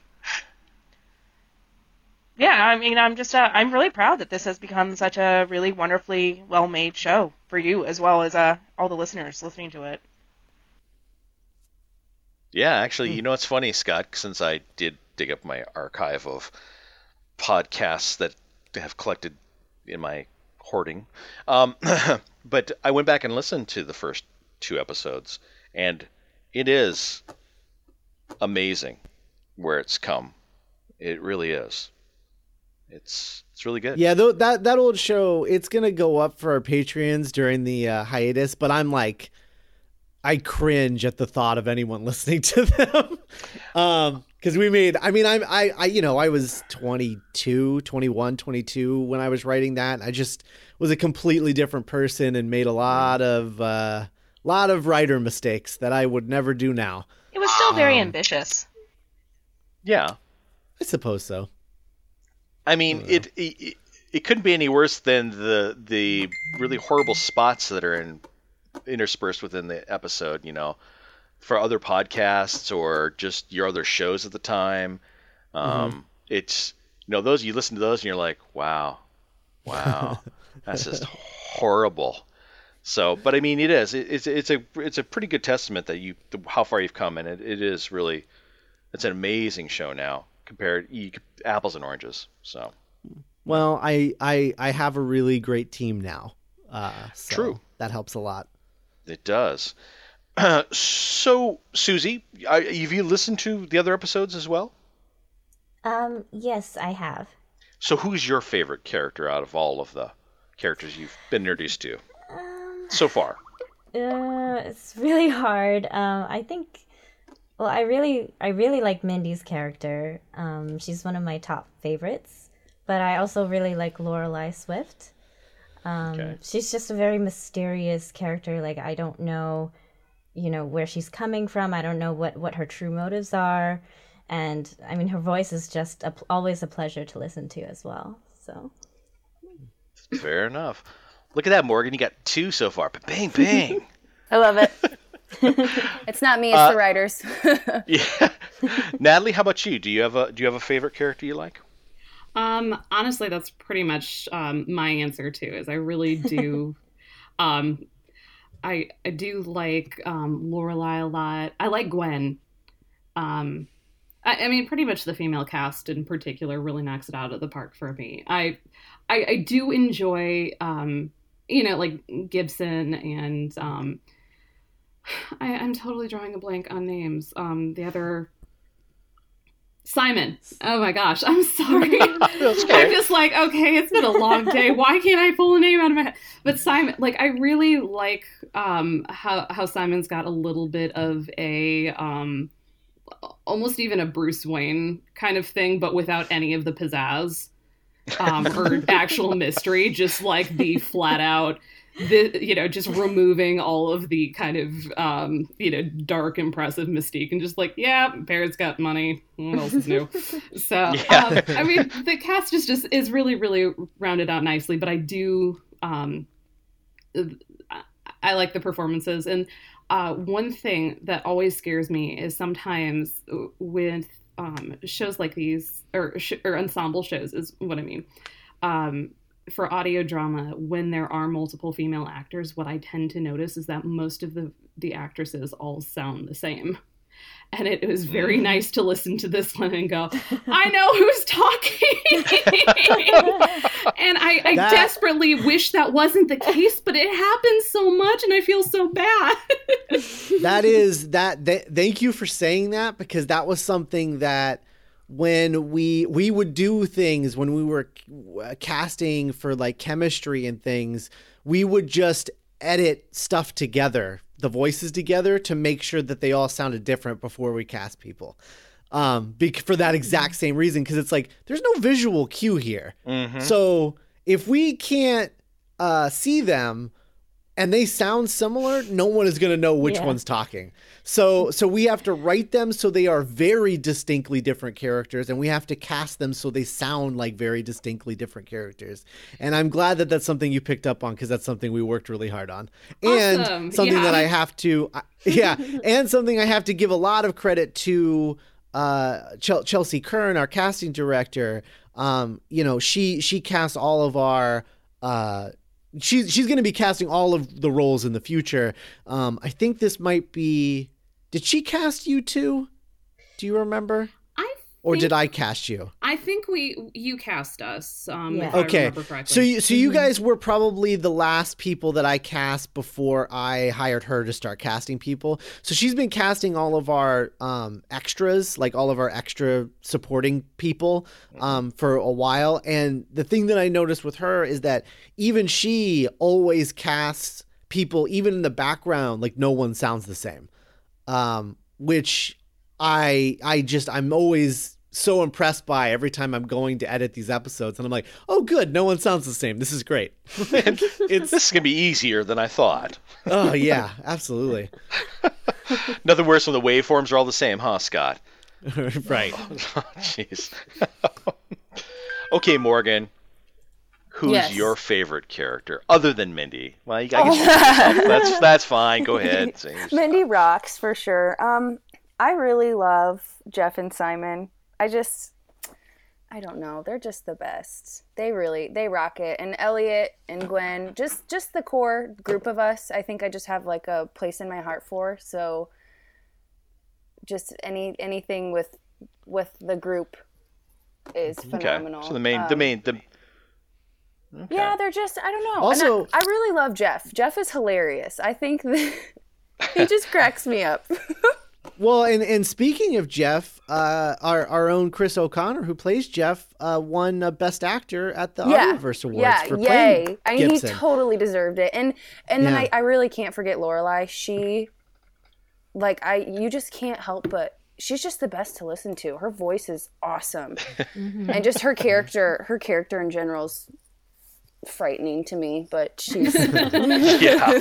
S5: yeah, I mean, I'm just, uh, I'm really proud that this has become such a really wonderfully well-made show for you, as well as uh, all the listeners listening to it.
S2: Yeah, actually, you know, it's funny, Scott, since I did dig up my archive of podcasts that have collected in my hoarding. Um, but I went back and listened to the first two episodes, and it is amazing where it's come. It really is. It's it's really good.
S3: Yeah, th- that that old show, it's gonna go up for our Patreons during the uh, hiatus, but I'm like, I cringe at the thought of anyone listening to them. um, Because we made, I mean, I'm, I, I, you know, I was twenty-two, twenty-one, twenty-two when I was writing that. I just was a completely different person and made a lot of, uh, lot of writer mistakes that I would never do now.
S5: It was still very
S3: um,
S5: ambitious.
S2: Yeah.
S3: I suppose so.
S2: I mean, I it, it it couldn't be any worse than the the really horrible spots that are in interspersed within the episode, you know. For other podcasts or just your other shows at the time. Um, mm-hmm. It's, you know, those, you listen to those and you're like, wow, wow, that's just horrible. So, but I mean, it is, it, it's, it's a, it's a pretty good testament that you, how far you've come. And it, it is really, it's an amazing show now compared you, apples and oranges. So,
S3: well, I, I, I have a really great team now. Uh, so
S2: True.
S3: That helps a lot.
S2: It does. Uh, so, Susie, have you listened to the other episodes as well?
S8: Um, yes, I have.
S2: So who's your favorite character out of all of the characters you've been introduced to
S8: um,
S2: so far?
S8: Uh, it's really hard. Um, I think, well, I really, I really like Mindy's character. Um, she's one of my top favorites. But I also really like Lorelei Swift. Um, okay. She's just a very mysterious character. Like, I don't know... you know, where she's coming from. I don't know what, what her true motives are. And, I mean, her voice is just a, always a pleasure to listen to as well. So,
S2: fair enough. Look at that, Morgan. You got two so far. Bang, bang.
S1: I love it. It's not me, it's uh, the writers.
S2: Yeah. Natalie, how about you? Do you have a do you have a favorite character you like?
S7: Um, honestly, that's pretty much um, my answer too. Is I really do. um, I I do like um, Lorelai a lot. I like Gwen. Um, I, I mean, pretty much the female cast in particular really knocks it out of the park for me. I I, I do enjoy, um, you know, like Gibson and um, I, I'm totally drawing a blank on names. Um, the other. Simon. Oh my gosh, I'm sorry. I'm just like, okay, it's been a long day. Why can't I pull a name out of my head? But Simon, like, I really like um, how how Simon's got a little bit of a um, almost even a Bruce Wayne kind of thing, but without any of the pizzazz um, or actual mystery. Just like the flat out, the, you know, just removing all of the kind of, um, you know, dark, impressive mystique and just like, yeah, Barrett's got money. What else is new? So,
S2: Yeah.
S7: um, I mean, the cast is just, is really, really rounded out nicely, but I do, um, I like the performances. And uh, one thing that always scares me is sometimes with um, shows like these, or, sh- or ensemble shows is what I mean. Um, for audio drama, when there are multiple female actors, what I tend to notice is that most of the, the actresses all sound the same. And it was very mm. nice to listen to this one and go, I know who's talking. And I, I that... desperately wish that wasn't the case, but it happens so much and I feel so bad.
S3: That is that. Th- thank you for saying that, because that was something that when we we would do things when we were casting for like chemistry and things, we would just edit stuff together, the voices together, to make sure that they all sounded different before we cast people. Um, be- for that exact same reason, because it's like there's no visual cue here. Mm-hmm. So if we can't uh, see them and they sound similar, no one is going to know which yeah. one's talking. So so we have to write them so they are very distinctly different characters, and we have to cast them so they sound like very distinctly different characters. And I'm glad that that's something you picked up on, because that's something we worked really hard on. And
S7: awesome.
S3: something
S7: yeah.
S3: that I have to, yeah, and something I have to give a lot of credit to uh, Ch- Chelsea Kern, our casting director. Um, you know, she she casts all of our. Uh, She's she's going to be casting all of the roles in the future. Um, I think this might be. Did she cast you too? Do you remember?
S7: I
S3: or did I cast you?
S7: I think we you cast us. Um,
S8: yeah.
S7: if
S3: Okay.
S7: I remember correctly.
S3: So you so you
S8: Mhm.
S3: guys were probably the last people that I cast before I hired her to start casting people. So she's been casting all of our um, extras, like all of our extra supporting people, um, for a while. And the thing that I noticed with her is that even she always casts people, even in the background, like no one sounds the same. Um, which I I just I'm always so impressed by every time I'm going to edit these episodes, and I'm like, oh good, no one sounds the same. This is great.
S2: it's this is gonna be easier than I thought.
S3: Oh yeah, absolutely.
S2: Nothing worse when the waveforms are all the same, huh, Scott?
S3: Right.
S2: Jeez. Okay, Morgan. Who's
S1: Yes.
S2: your favorite character other than Mindy? Well, you got oh. that's that's fine. Go ahead.
S1: Mindy rocks for sure. Um, I really love Jeff and Simon. I just, I don't know. They're just the best. They really, they rock it. And Elliot and Gwen, just just the core group of us, I think I just have like a place in my heart for. So just any anything with with the group is phenomenal.
S2: Okay. So the main,
S1: um,
S2: the main, the
S1: Okay. Yeah, they're just, I don't know.
S3: Also,
S1: I, I really love Jeff. Jeff is hilarious. I think that he just cracks me up.
S3: Well, and, and speaking of Jeff, uh, our our own Chris O'Connor, who plays Jeff, uh, won uh, Best Actor at the
S1: yeah.
S3: Audioverse Awards
S1: yeah,
S3: for
S1: yay.
S3: playing
S1: I mean,
S3: Gibson.
S1: he totally deserved it. And and then
S3: Yeah.
S1: I, I really can't forget Lorelai. She, like, I you just can't help but, she's just the best to listen to. Her voice is awesome. Mm-hmm. And just her character, her character in general is frightening to me, but she's
S2: yeah.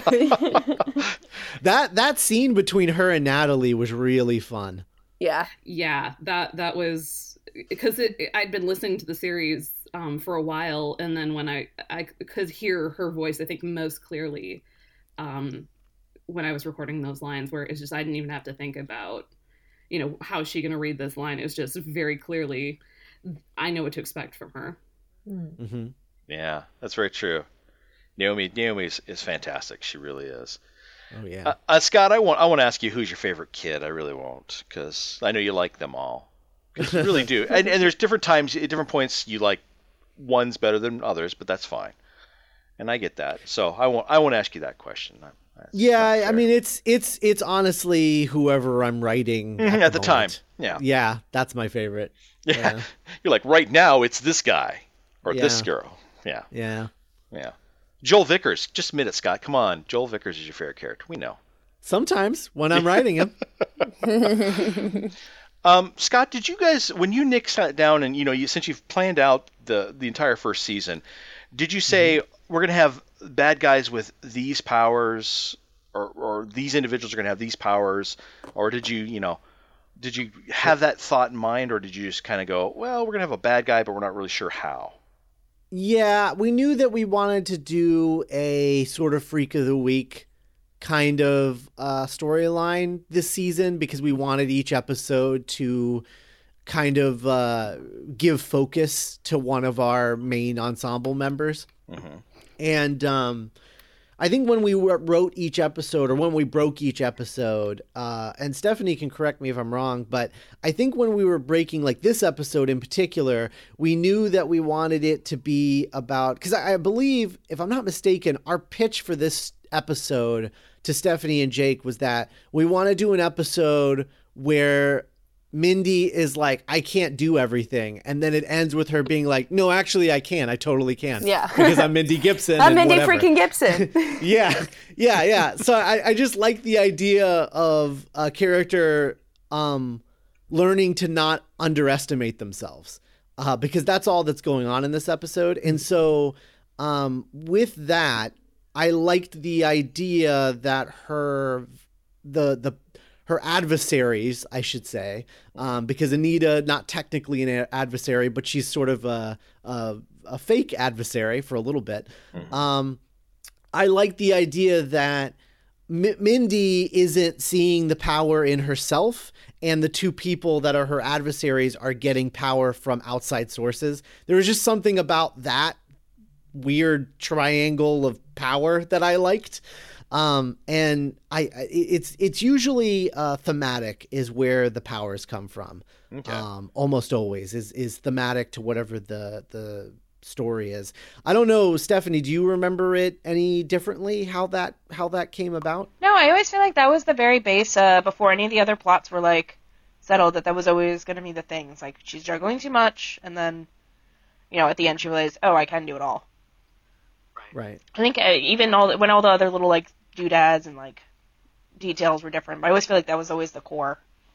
S3: that that scene between her and Natalie was really fun.
S1: Yeah,
S7: yeah. That that was because it, I'd been listening to the series um, for a while, and then when I I could hear her voice, I think most clearly um, when I was recording those lines, where it's just I didn't even have to think about, you know, how is she going to read this line. It was just very clearly I know what to expect from her.
S3: Mm-hmm.
S2: Yeah, that's very true. Naomi, Naomi is, is fantastic. She really is.
S3: Oh yeah.
S2: Uh, uh, Scott, I want I want to ask you who's your favorite kid. I really won't, because I know you like them all. 'Cause you really do. And, and there's different times, at different points, you like one's better than others, but that's fine. And I get that. So I won't I won't ask you that question. That's
S3: yeah, I mean it's it's it's honestly whoever I'm writing
S2: mm-hmm,
S3: at,
S2: at
S3: the,
S2: the time.
S3: moment.
S2: Yeah.
S3: Yeah, that's my favorite.
S2: Yeah.
S3: Yeah.
S2: You're like, right now it's this guy or
S3: Yeah.
S2: this girl. Yeah.
S3: Yeah.
S2: Yeah. Joel Vickers. Just admit it, Scott. Come on. Joel Vickers is your favorite character. We know.
S3: Sometimes when I'm writing him.
S2: um, Scott, did you guys, when you Nick sat down and, you know, you since you've planned out the, the entire first season, did you say, mm-hmm. we're gonna have bad guys with these powers, or or these individuals are gonna have these powers, or did you you know did you have that thought in mind, or did you just kind of go, well, we're gonna have a bad guy, but we're not really sure how?
S3: Yeah, we knew that we wanted to do a sort of Freak of the Week kind of uh, storyline this season because we wanted each episode to kind of uh, give focus to one of our main ensemble members.
S2: Mm-hmm.
S3: And um, I think when we wrote each episode, or when we broke each episode, uh, and Stephanie can correct me if I'm wrong, but I think when we were breaking like this episode in particular, we knew that we wanted it to be about, because I, I believe, if I'm not mistaken, our pitch for this episode to Stephanie and Jake was that we want to do an episode where Mindy is like, I can't do everything. And then it ends with her being like, no, actually I can. I totally can.
S1: Yeah.
S3: Because I'm Mindy Gibson.
S1: I'm
S3: and
S1: Mindy
S3: whatever.
S1: freaking Gibson.
S3: yeah. Yeah. Yeah. So I, I just like the idea of a character um, learning to not underestimate themselves uh, because that's all that's going on in this episode. And so um, with that, I liked the idea that her, the, the, her adversaries, I should say, um, because Anita, not technically an adversary, but she's sort of a, a, a fake adversary for a little bit. Mm-hmm. Um, I like the idea that M- Mindy isn't seeing the power in herself, and the two people that are her adversaries are getting power from outside sources. There was just something about that weird triangle of power that I liked. Um, and I, it's, it's usually, uh, thematic is where the powers come from. Okay. Um, almost always is, is thematic to whatever the, the story is. I don't know, Stephanie, do you remember it any differently? How that, how that came about?
S5: No, I always feel like that was the very base, uh, before any of the other plots were like settled, that that was always going to be the things. Like, she's juggling too much. And then, you know, at the end she realized, oh, I can do it all.
S3: Right.
S5: I think uh, even all the, when all the other little, like, doodads and like details were different, but I always feel like that was always the core.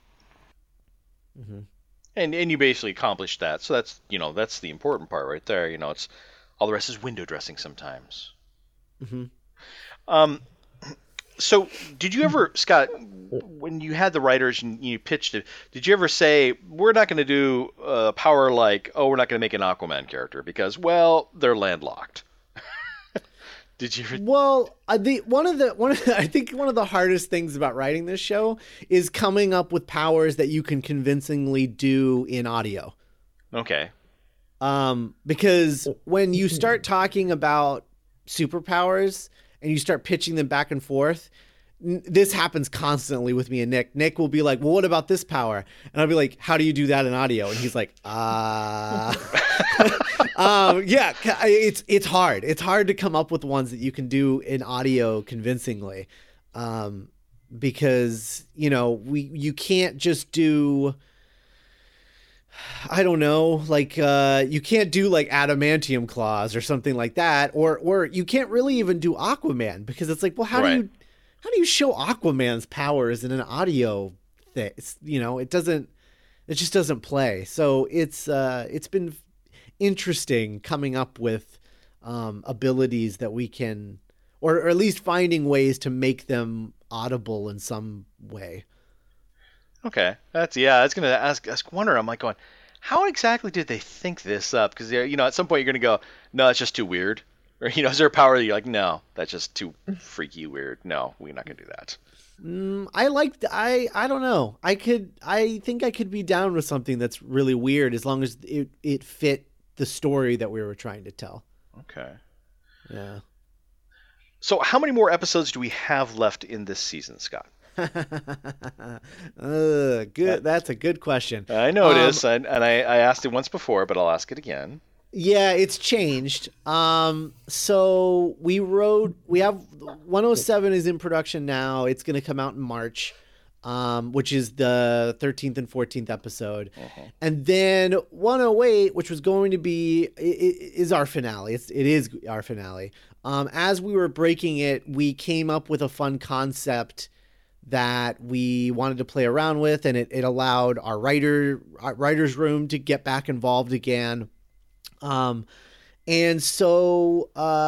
S2: Mm-hmm. And and you basically accomplished that, so that's you know that's the important part right there. You know, it's all the rest is window dressing sometimes.
S3: Mm-hmm.
S2: Um. So, did you ever, Scott, when you had the writers and you pitched it, did you ever say we're not going to do a power like oh we're not going to make an Aquaman character because well they're landlocked? Did you?
S3: Well, uh, the one of the one of the, I think one of the hardest things about writing this show is coming up with powers that you can convincingly do in audio.
S2: Okay.
S3: Um, because when you start talking about superpowers and you start pitching them back and forth, n- this happens constantly with me and Nick. Nick will be like, "Well, what about this power?" And I'll be like, "How do you do that in audio?" And he's like, "Ah." Uh... um, yeah, it's it's hard. It's hard to come up with ones that you can do in audio convincingly, um, because you know we you can't just do. I don't know, like uh, you can't do like adamantium claws or something like that, or or you can't really even do Aquaman because it's like, well, how
S2: right.
S3: do you how do you show Aquaman's powers in an audio thing? It's, you know, it doesn't, it just doesn't play. So it's uh, it's been interesting coming up with um, abilities that we can, or, or at least finding ways to make them audible in some way.
S2: Okay, that's yeah. I was gonna ask, ask wonder. I'm like going, how exactly did they think this up? Because you know, at some point you're gonna go, no, it's just too weird. Or you know, is there a power that you're like, no, that's just too freaky weird. No, we're not gonna do that.
S3: Mm, I like I I don't know. I could I think I could be down with something that's really weird as long as it it fit the story that we were trying to tell.
S2: Okay.
S3: Yeah.
S2: So how many more episodes do we have left in this season, Scott?
S3: uh, good. That's a good question.
S2: I know it
S3: um,
S2: is, and, and I, I asked it once before, but I'll ask it again.
S3: Yeah, it's changed. Um, so we wrote, we have one oh seven is in production now. It's going to come out in March, um, which is the thirteenth and fourteenth episode. Uh-huh. And then one oh eight, which was going to be, is our finale. It's, it is our finale. Um, as we were breaking it, we came up with a fun concept that we wanted to play around with, and it, it allowed our writer, our writer's room to get back involved again. Um, and so, uh,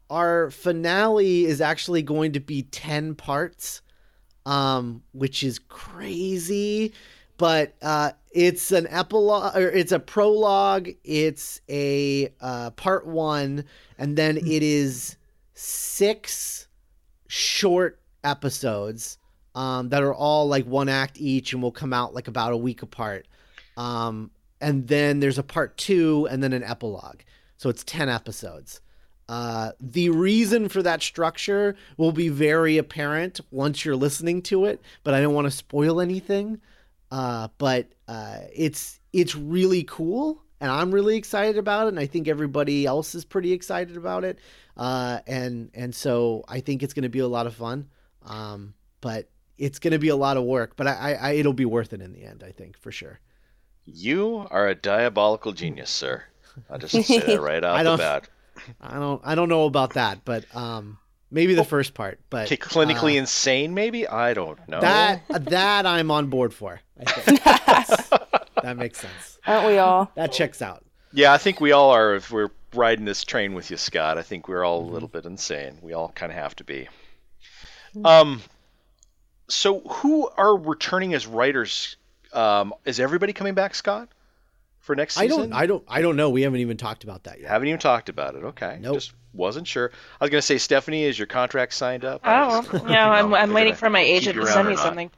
S3: our finale is actually going to be ten parts, um, which is crazy. But uh, it's an epilogue, or it's a prologue. It's a uh, part one, and then it is six short episodes um, that are all like one act each, and will come out like about a week apart. Um, and then there's a part two, and then an epilogue. So it's ten episodes. Uh, the reason for that structure will be very apparent once you're listening to it, but I don't want to spoil anything. Uh, but uh, it's it's really cool, and I'm really excited about it, and I think everybody else is pretty excited about it. Uh, and and so I think it's going to be a lot of fun. Um, but it's going to be a lot of work, but I, I, I it'll be worth it in the end, I think, for sure.
S2: You are a diabolical genius, sir. I'll just say that right off the bat.
S3: I don't I don't know about that, but um, maybe the first part. But
S2: okay, clinically
S3: uh,
S2: insane, maybe? I don't know.
S3: That that I'm on board for. I think. That makes sense.
S1: Aren't we all?
S3: That checks out.
S2: Yeah, I think we all are. If we're riding this train with you, Scott, I think we're all a little bit insane. We all kind of have to be. Um, so who are returning as writers? Um, is everybody coming back, Scott, for next season?
S3: I don't. I don't. I don't know. We haven't even talked about that yet.
S2: Haven't even talked about it. Okay.
S3: Nope.
S2: Just wasn't sure. I was going to say, Stephanie, is your contract signed up?
S5: Oh,
S2: just,
S5: yeah.
S2: know,
S5: I'm I'm waiting
S2: gonna
S5: for my
S2: keep
S5: agent
S2: you
S5: to
S2: around
S5: send
S2: or
S5: me
S2: not.
S5: something.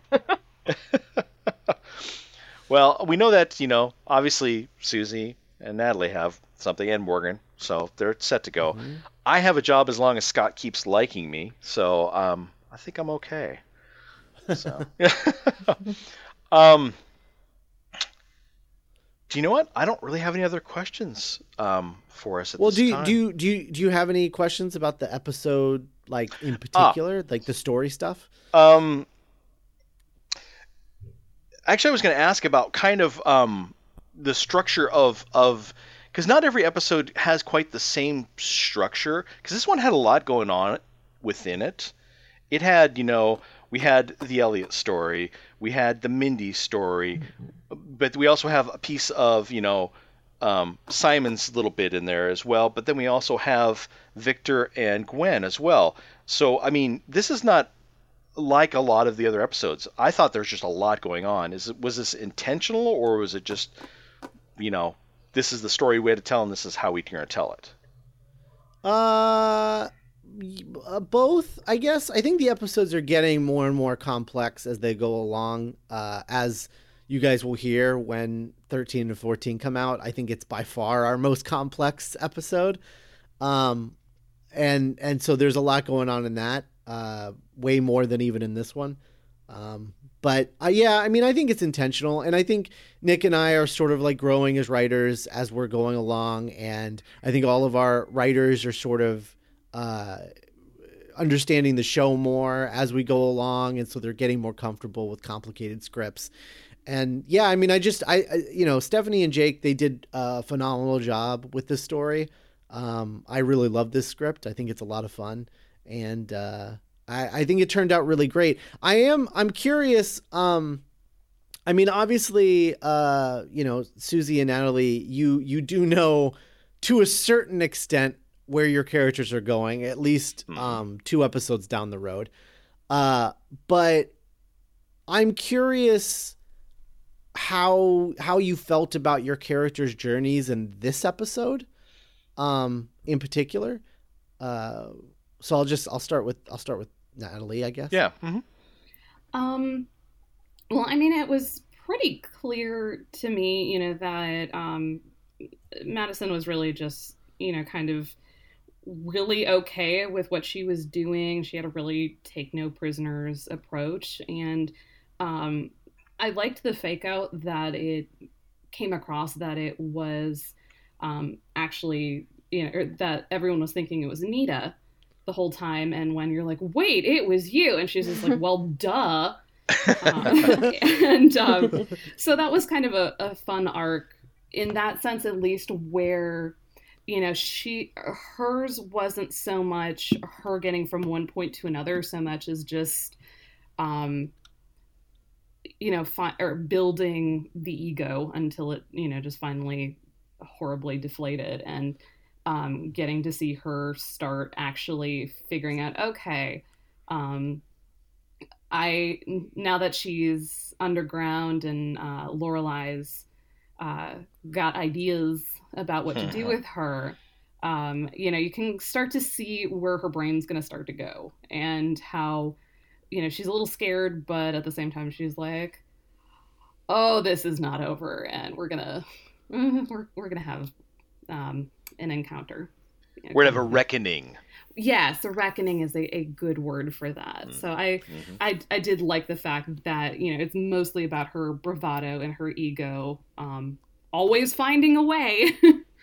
S2: Well, we know that, you know, obviously Susie and Natalie have something, and Morgan, so they're set to go. Mm-hmm. I have a job as long as Scott keeps liking me, so um, I think I'm okay. So, um, do you know what? I don't really have any other questions um, for us at
S3: well,
S2: this
S3: do you,
S2: time.
S3: do you do you do you have any questions about the episode, like in particular, ah. like the story stuff?
S2: Um. Actually, I was going to ask about kind of um, the structure of of because not every episode has quite the same structure. Because this one had a lot going on within it. It had, you know, we had the Elliot story, we had the Mindy story, but we also have a piece of, you know, um, Simon's little bit in there as well. But then we also have Victor and Gwen as well. So I mean, this is not like a lot of the other episodes. I thought there was just a lot going on. Is it was this intentional, or was it just, you know, this is the story we had to tell and this is how we're going to tell it?
S3: Uh, both, I guess. I think the episodes are getting more and more complex as they go along. Uh, as you guys will hear when thirteen and fourteen come out, I think it's by far our most complex episode. Um, and and so there's a lot going on in that. Uh, way more than even in this one. Um, but uh, yeah, I mean, I think it's intentional, and I think Nick and I are sort of like growing as writers as we're going along. And I think all of our writers are sort of, uh, understanding the show more as we go along. And so they're getting more comfortable with complicated scripts. And yeah, I mean, I just, I, I you know, Stephanie and Jake, they did a phenomenal job with this story. Um, I really love this script. I think it's a lot of fun. And uh, I, I think it turned out really great. I am I'm curious. Um, I mean, obviously, uh, you know, Susie and Natalie, you you do know to a certain extent where your characters are going, at least um, two episodes down the road. Uh, but I'm curious how how you felt about your characters' journeys in this episode, um, in particular. Uh, So I'll just I'll start with I'll start with Natalie, I guess.
S2: Yeah. Mm-hmm.
S7: Um. Well, I mean, it was pretty clear to me, you know, that um, Madison was really just, you know, kind of really okay with what she was doing. She had a really take no prisoners approach, and um, I liked the fake out that it came across that it was um, actually, you know, or that everyone was thinking it was Anita the whole time, and when you're like, wait, it was you, and she's just like, well, duh. um, and um, so that was kind of a, a fun arc in that sense, at least, where, you know, she hers wasn't so much her getting from one point to another so much as just um you know fi- or building the ego until it, you know, just finally horribly deflated. And um, getting to see her start actually figuring out, okay, um, I now that she's underground and uh, Lorelai's uh, got ideas about what to do with her, um, you know, you can start to see where her brain's going to start to go, and how, you know, she's a little scared, but at the same time she's like, oh, this is not over, and we're gonna we're we're gonna have um, an encounter.
S2: We're gonna have a reckoning.
S7: Yes, a reckoning is a, a good word for that. Mm-hmm. So I, mm-hmm. I I did like the fact that, you know, it's mostly about her bravado and her ego, um, always finding a way.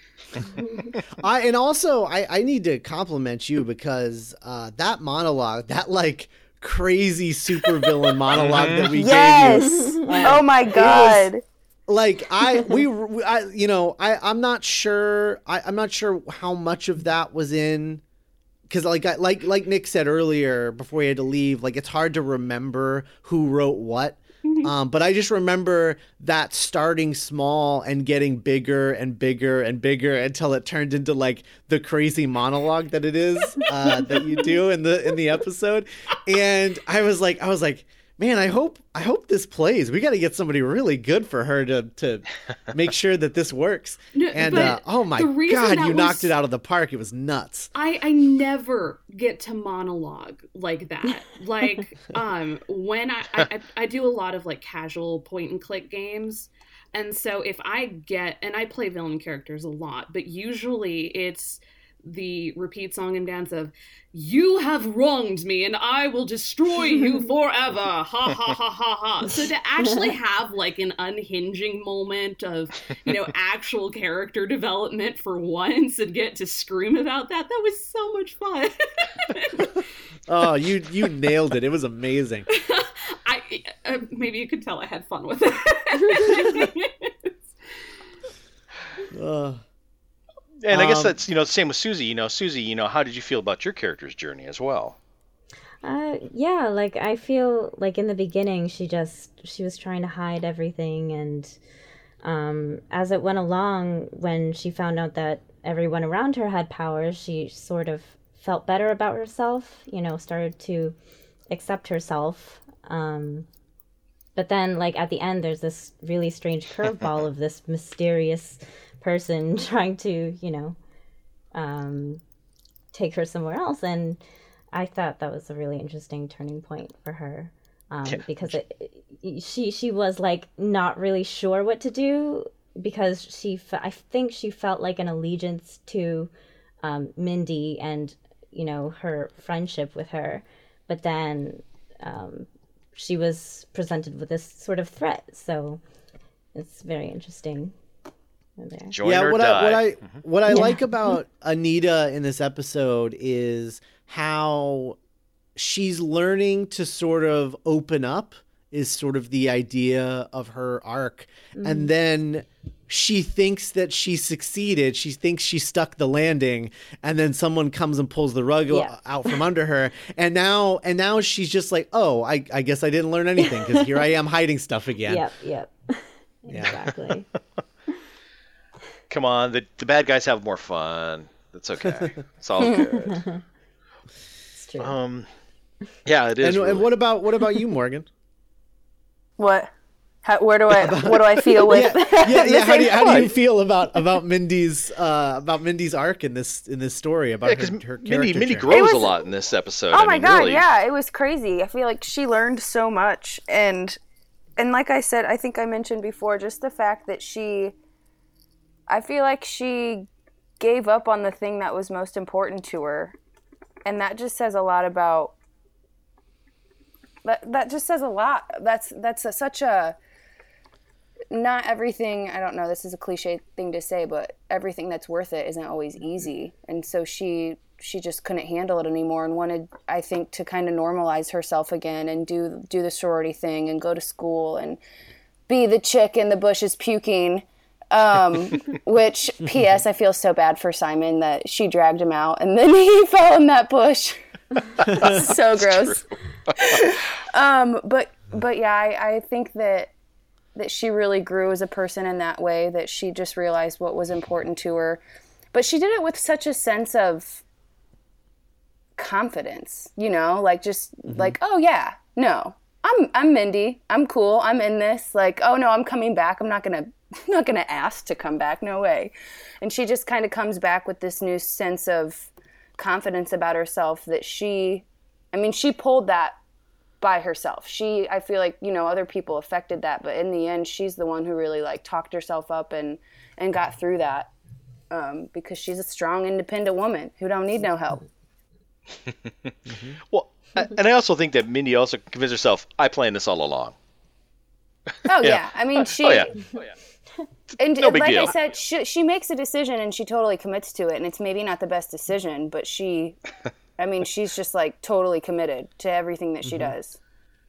S3: I and also I, I need to compliment you, because uh, that monologue, that like crazy supervillain monologue that we
S1: yes!
S3: gave you.
S1: Yes. Oh my god.
S3: Was, like I we I you know I I'm not sure I I'm not sure how much of that was in, because like I, like like Nick said earlier before he had to leave, like it's hard to remember who wrote what. Um, but I just remember that starting small and getting bigger and bigger and bigger until it turned into like the crazy monologue that it is uh, that you do in the in the episode. And I was like, I was like, man, I hope I hope this plays. We got to get somebody really good for her to to make sure that this works.
S7: No,
S3: and uh, oh my god, you
S7: was,
S3: knocked it out of the park. It was nuts.
S7: I I never get to monologue like that. Like um when I, I I do a lot of like casual point and click games. And so if I get, and I play villain characters a lot, but usually it's the repeat song and dance of, you have wronged me and I will destroy you forever, ha ha ha ha ha. So to actually have like an unhinging moment of, you know, actual character development for once and get to scream about that, that was so much fun.
S3: Oh, you you nailed it. It was amazing.
S7: I uh, maybe you could tell I had fun with it.
S3: uh.
S2: And I guess
S3: um,
S2: that's, you know, same with Susie. You know, Susie, you know, how did you feel about your character's journey as well?
S8: Uh, yeah, like I feel like in the beginning she just she was trying to hide everything, and um, as it went along, when she found out that everyone around her had powers, she sort of felt better about herself. You know, started to accept herself. Um, but then, like at the end, there's this really strange curveball of this mysterious person trying to, you know, um, take her somewhere else, and I thought that was a really interesting turning point for her, um, yeah. because it, it, she she was like not really sure what to do, because she fe- I think she felt like an allegiance to um, Mindy and, you know, her friendship with her, but then um, she was presented with this sort of threat, so it's very interesting.
S2: Join
S3: yeah,
S2: or
S3: what
S2: die.
S3: I what I
S2: mm-hmm.
S3: what I
S8: yeah.
S3: like about Anita in this episode is how she's learning to sort of open up, is sort of the idea of her arc. Mm. And then she thinks that she succeeded. She thinks she stuck the landing, and then someone comes and pulls the rug yeah. out from under her. And now and now she's just like, oh, I, I guess I didn't learn anything, because here I am hiding stuff again.
S8: Yep, yep. Exactly.
S2: Come on, the the bad guys have more fun. That's okay. It's all good.
S8: It's true.
S2: Um, yeah, it is.
S3: And,
S2: really.
S3: and what about what about you, Morgan?
S1: What? How, where do I? What do I feel with?
S3: yeah, yeah. yeah. How, do you, how do you feel about about Mindy's uh, about Mindy's arc in this in this story about
S2: yeah,
S3: her, her character?
S2: Mindy, Mindy
S3: track?
S2: grows
S1: was,
S2: a lot in this episode.
S1: Oh
S2: I
S1: my
S2: mean,
S1: god,
S2: really.
S1: yeah, it was crazy. I feel like she learned so much, and and like I said, I think I mentioned before, just the fact that she. I feel like she gave up on the thing that was most important to her. And that just says a lot about... That, that just says a lot. That's that's a, such a... Not everything... I don't know, this is a cliche thing to say, but everything that's worth it isn't always easy. And so she she just couldn't handle it anymore and wanted, I think, to kind of normalize herself again and do do the sorority thing and go to school and be the chick in the bushes puking... Um, which, P S I feel so bad for Simon that she dragged him out and then he fell in that bush. So gross. um, but, but yeah, I, I think that, that she really grew as a person in that way, that she just realized what was important to her. but she did it with such a sense of confidence, you know, like just mm-hmm. like, oh yeah, no, I'm I'm Mindy, I'm cool, I'm in this. Like, oh no, I'm coming back. I'm not gonna I'm not gonna ask to come back. No way. And she just kind of comes back with this new sense of confidence about herself that she, I mean, she pulled that by herself. She, I feel like, you know, other people affected that, but in the end, she's the one who really like talked herself up and and got through that um, because she's a strong, independent woman who don't need no help.
S2: mm-hmm. Well, and I also think that Mindy also convinced herself, I planned this all along.
S1: Oh yeah, yeah. I mean, she.
S2: Oh yeah. Oh, yeah.
S1: And
S2: no big
S1: like
S2: deal.
S1: I said, she, she makes a decision and she totally commits to it. And it's maybe not the best decision, but she, I mean, she's just like totally committed to everything that she mm-hmm. does.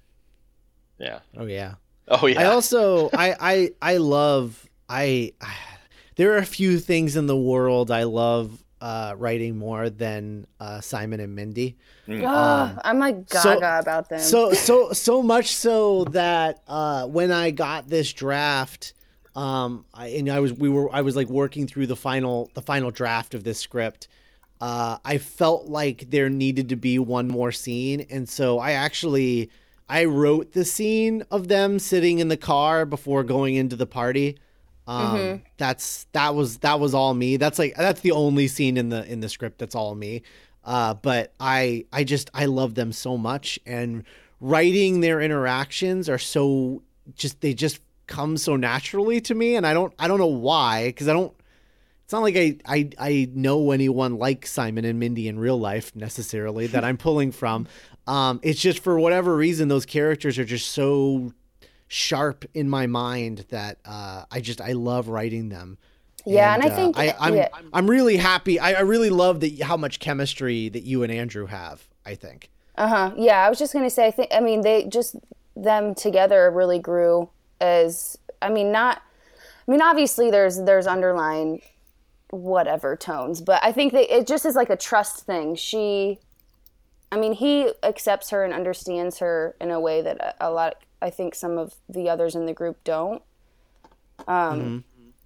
S2: Yeah.
S3: Oh yeah.
S2: Oh yeah.
S3: I also, I, I, I love, I, I, there are a few things in the world I love uh, writing more than uh, Simon and Mindy.
S1: Mm. Um, oh, I'm like gaga
S3: so,
S1: about them.
S3: So, so, so much so that uh, when I got this draft, Um, I, and I was, we were, I was like working through the final, the final draft of this script. Uh, I felt like there needed to be one more scene. And so I actually, I wrote the scene of them sitting in the car before going into the party. Um, mm-hmm. that's, that was, that was all me. That's like, that's the only scene in the, in the script. That's all me. Uh, but I, I just, I love them so much, and writing their interactions are so just, they just come so naturally to me, and I don't I don't know why, because I don't it's not like I, I I know anyone like Simon and Mindy in real life necessarily that I'm pulling from. Um, it's just for whatever reason those characters are just so sharp in my mind that uh, I just I love writing them.
S1: Yeah,
S3: and,
S1: and I think
S3: uh, I, I'm
S1: yeah.
S3: I'm really happy. I, I really love that how much chemistry that you and Andrew have, I think.
S1: Uh-huh. Yeah, I was just gonna say I think I mean they just them together really grew as I mean not I mean obviously there's there's underlying whatever tones, but I think that it just is like a trust thing. She I mean he accepts her and understands her in a way that a, a lot I think some of the others in the group don't. Um mm-hmm.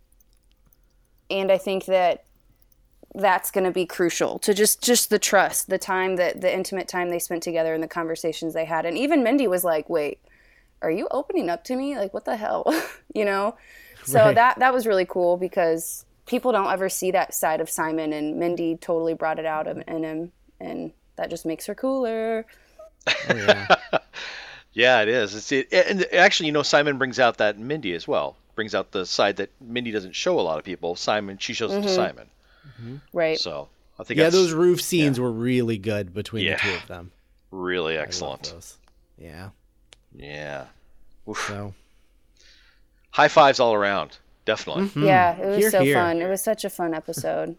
S1: And I think that that's going to be crucial to just just the trust, the time that the intimate time they spent together and the conversations they had. And even Mindy was like, wait, are you opening up to me? Like, what the hell? You know? So right. that, that was really cool because people don't ever see that side of Simon, and Mindy totally brought it out in him, and that just makes her cooler.
S3: Oh, yeah.
S2: Yeah, it is. It's it, and actually, you know, Simon brings out that in Mindy as well. Brings out the side that Mindy doesn't show a lot of people. Simon, she shows mm-hmm. it to Simon.
S3: Mm-hmm.
S1: Right.
S2: So I think
S3: yeah, those roof scenes yeah. were really good between
S2: yeah.
S3: the two of them.
S2: Really excellent.
S3: Yeah.
S2: Yeah. Oof.
S3: So
S2: high fives all around. Definitely.
S1: Mm-hmm. Yeah, it was
S3: here,
S1: so
S3: here.
S1: fun. It was such a fun episode.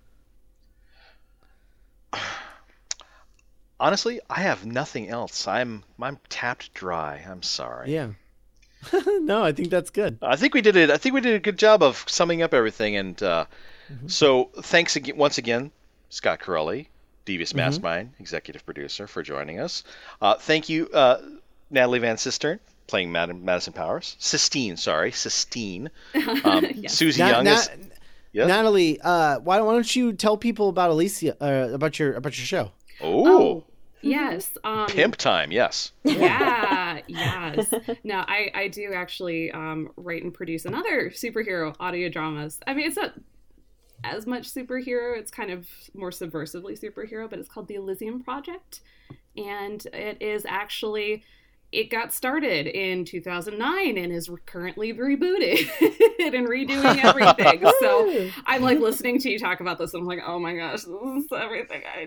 S2: Honestly, I have nothing else. I'm I'm tapped dry. I'm sorry.
S3: Yeah. No, I think that's good.
S2: I think we did it. I think we did a good job of summing up everything. And uh, mm-hmm. so thanks again, once again, Scott Corelli, Devious mm-hmm. Mastermind, executive producer, for joining us. Uh, thank you, uh, Natalie Van Sistern, playing Mad- Madison Powers. Sistine, sorry. Sistine. Um, yes. Susie Na- Young Na- is...
S3: Yes? Natalie, uh, why, why don't you tell people about Alicia, uh, about your about your show?
S2: Oh.
S7: oh. Yes. Um,
S2: Pimp time, yes.
S7: Yeah, yes. No, I, I do actually um, write and produce another superhero audio dramas. I mean, it's not as much superhero. It's kind of more subversively superhero, but it's called The Elysium Project. And it is actually, it got started in two thousand nine and is currently rebooted and redoing everything. So I'm like listening to you talk about this and I'm like, oh my gosh, this is everything I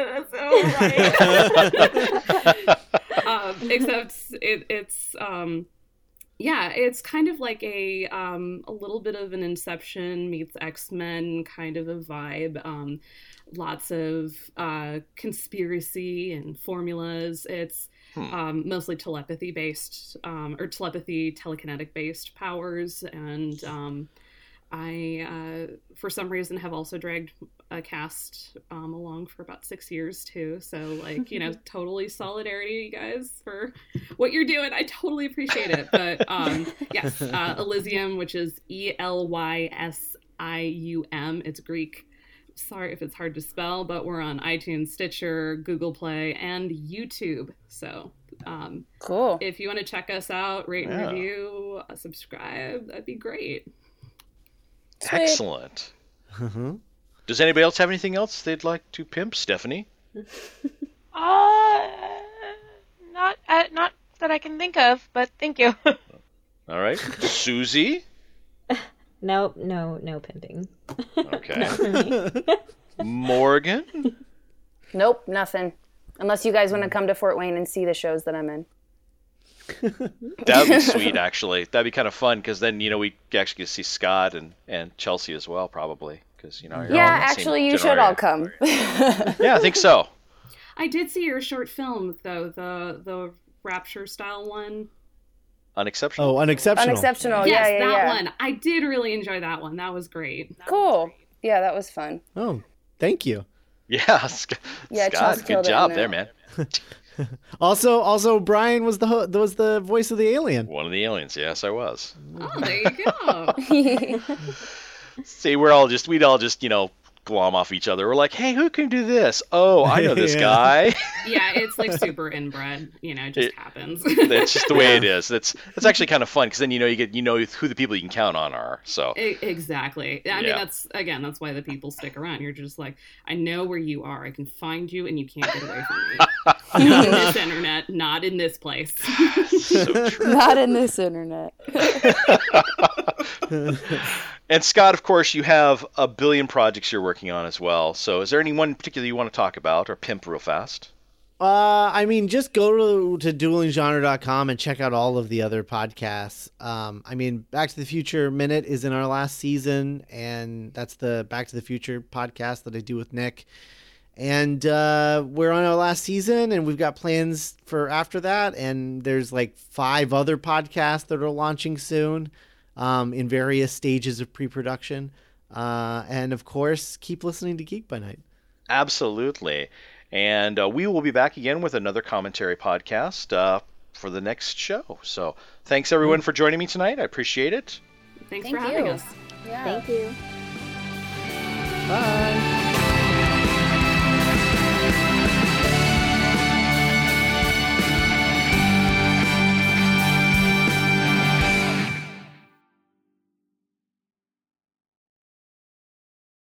S7: did. It's so right. um, except it, it's, um, yeah, it's kind of like a um, a little bit of an Inception meets X-Men kind of a vibe. Um, lots of uh, conspiracy and formulas. It's Hmm. Um, mostly telepathy based um, or telepathy telekinetic based powers, and um, I uh, for some reason have also dragged a cast um, along for about six years too, so like you know totally solidarity, you guys, for what you're doing. I totally appreciate it. But um, yes, uh, Elysium, which is E L Y S I U M, it's Greek. sorry if it's hard to spell, but we're on iTunes, Stitcher, Google Play, and YouTube. So um,
S1: Cool.
S7: if you want to check us out, rate and
S2: Yeah.
S7: review, uh, subscribe, that'd be great.
S1: Sweet.
S2: Excellent.
S3: Uh-huh.
S2: Does anybody else have anything else they'd like to pimp? Stephanie?
S5: Uh, not uh, not that I can think of, but thank you.
S2: All right. Susie?
S8: Nope, no, no pimping.
S2: Okay.
S8: Not for me.
S2: Morgan?
S1: Nope, nothing. Unless you guys want to come to Fort Wayne and see the shows that I'm in.
S2: That would be sweet, actually. That'd be kind of fun, because then, you know, we actually get to see Scott and, and Chelsea as well, probably. Because, you know, you're all
S1: Yeah,
S2: in the same
S1: actually, you
S2: general
S1: should all
S2: area.
S1: come.
S2: Yeah, I think so.
S7: I did see your short film, though, the the Rapture style one.
S2: Unexceptional.
S3: Oh, unexceptional.
S1: Unexceptional.
S7: yes,
S1: yeah, yeah,
S7: that
S1: yeah.
S7: one. I did really enjoy that one. That was great.
S1: Cool. Yeah, that was fun.
S3: Oh, thank you.
S2: Yeah, Sc-
S1: Yeah,
S2: Scott,
S1: Chelsea
S2: good
S1: killed it
S2: job
S1: in
S2: there,
S1: that.
S2: man.
S3: Also, also Brian was the ho- was the voice of the alien.
S2: One of the aliens. Yes, I was.
S7: Oh, there you go.
S2: See, we're all just, we'd all just, you know, glom off each other. We're like, hey, who can do this? Oh, I know this
S3: Yeah.
S2: guy.
S7: Yeah, it's like super inbred. You know, it just
S2: It-
S7: happens.
S2: That's just the way it is. That's that's actually kind of fun, because then you know you get you know who the people you can count on are. So
S7: E- Exactly. I mean,
S2: Yeah.
S7: that's again, that's why the people stick around. You're just like, I know where you are. I can find you, and you can't get away from me. Not in this internet. Not in this place.
S2: so true.
S1: Not in this internet.
S2: And Scott, of course, you have a billion projects you're working on as well. So is there any one particular you want to talk about or pimp real fast?
S3: Uh, I mean, just go to, to dueling genre dot com and check out all of the other podcasts. Um, I mean, Back to the Future Minute is in our last season, and that's the Back to the Future podcast that I do with Nick. And uh, we're on our last season, and we've got plans for after that. And there's like five other podcasts that are launching soon, um, in various stages of pre-production. Uh, and of course, keep listening to Geek by Night.
S2: Absolutely. And uh, we will be back again with another commentary podcast uh, for the next show. So thanks, everyone, for joining me tonight. I appreciate it.
S7: Thanks
S1: Thank
S7: for having
S1: you.
S7: us.
S1: Yeah.
S8: Thank you.
S3: Bye.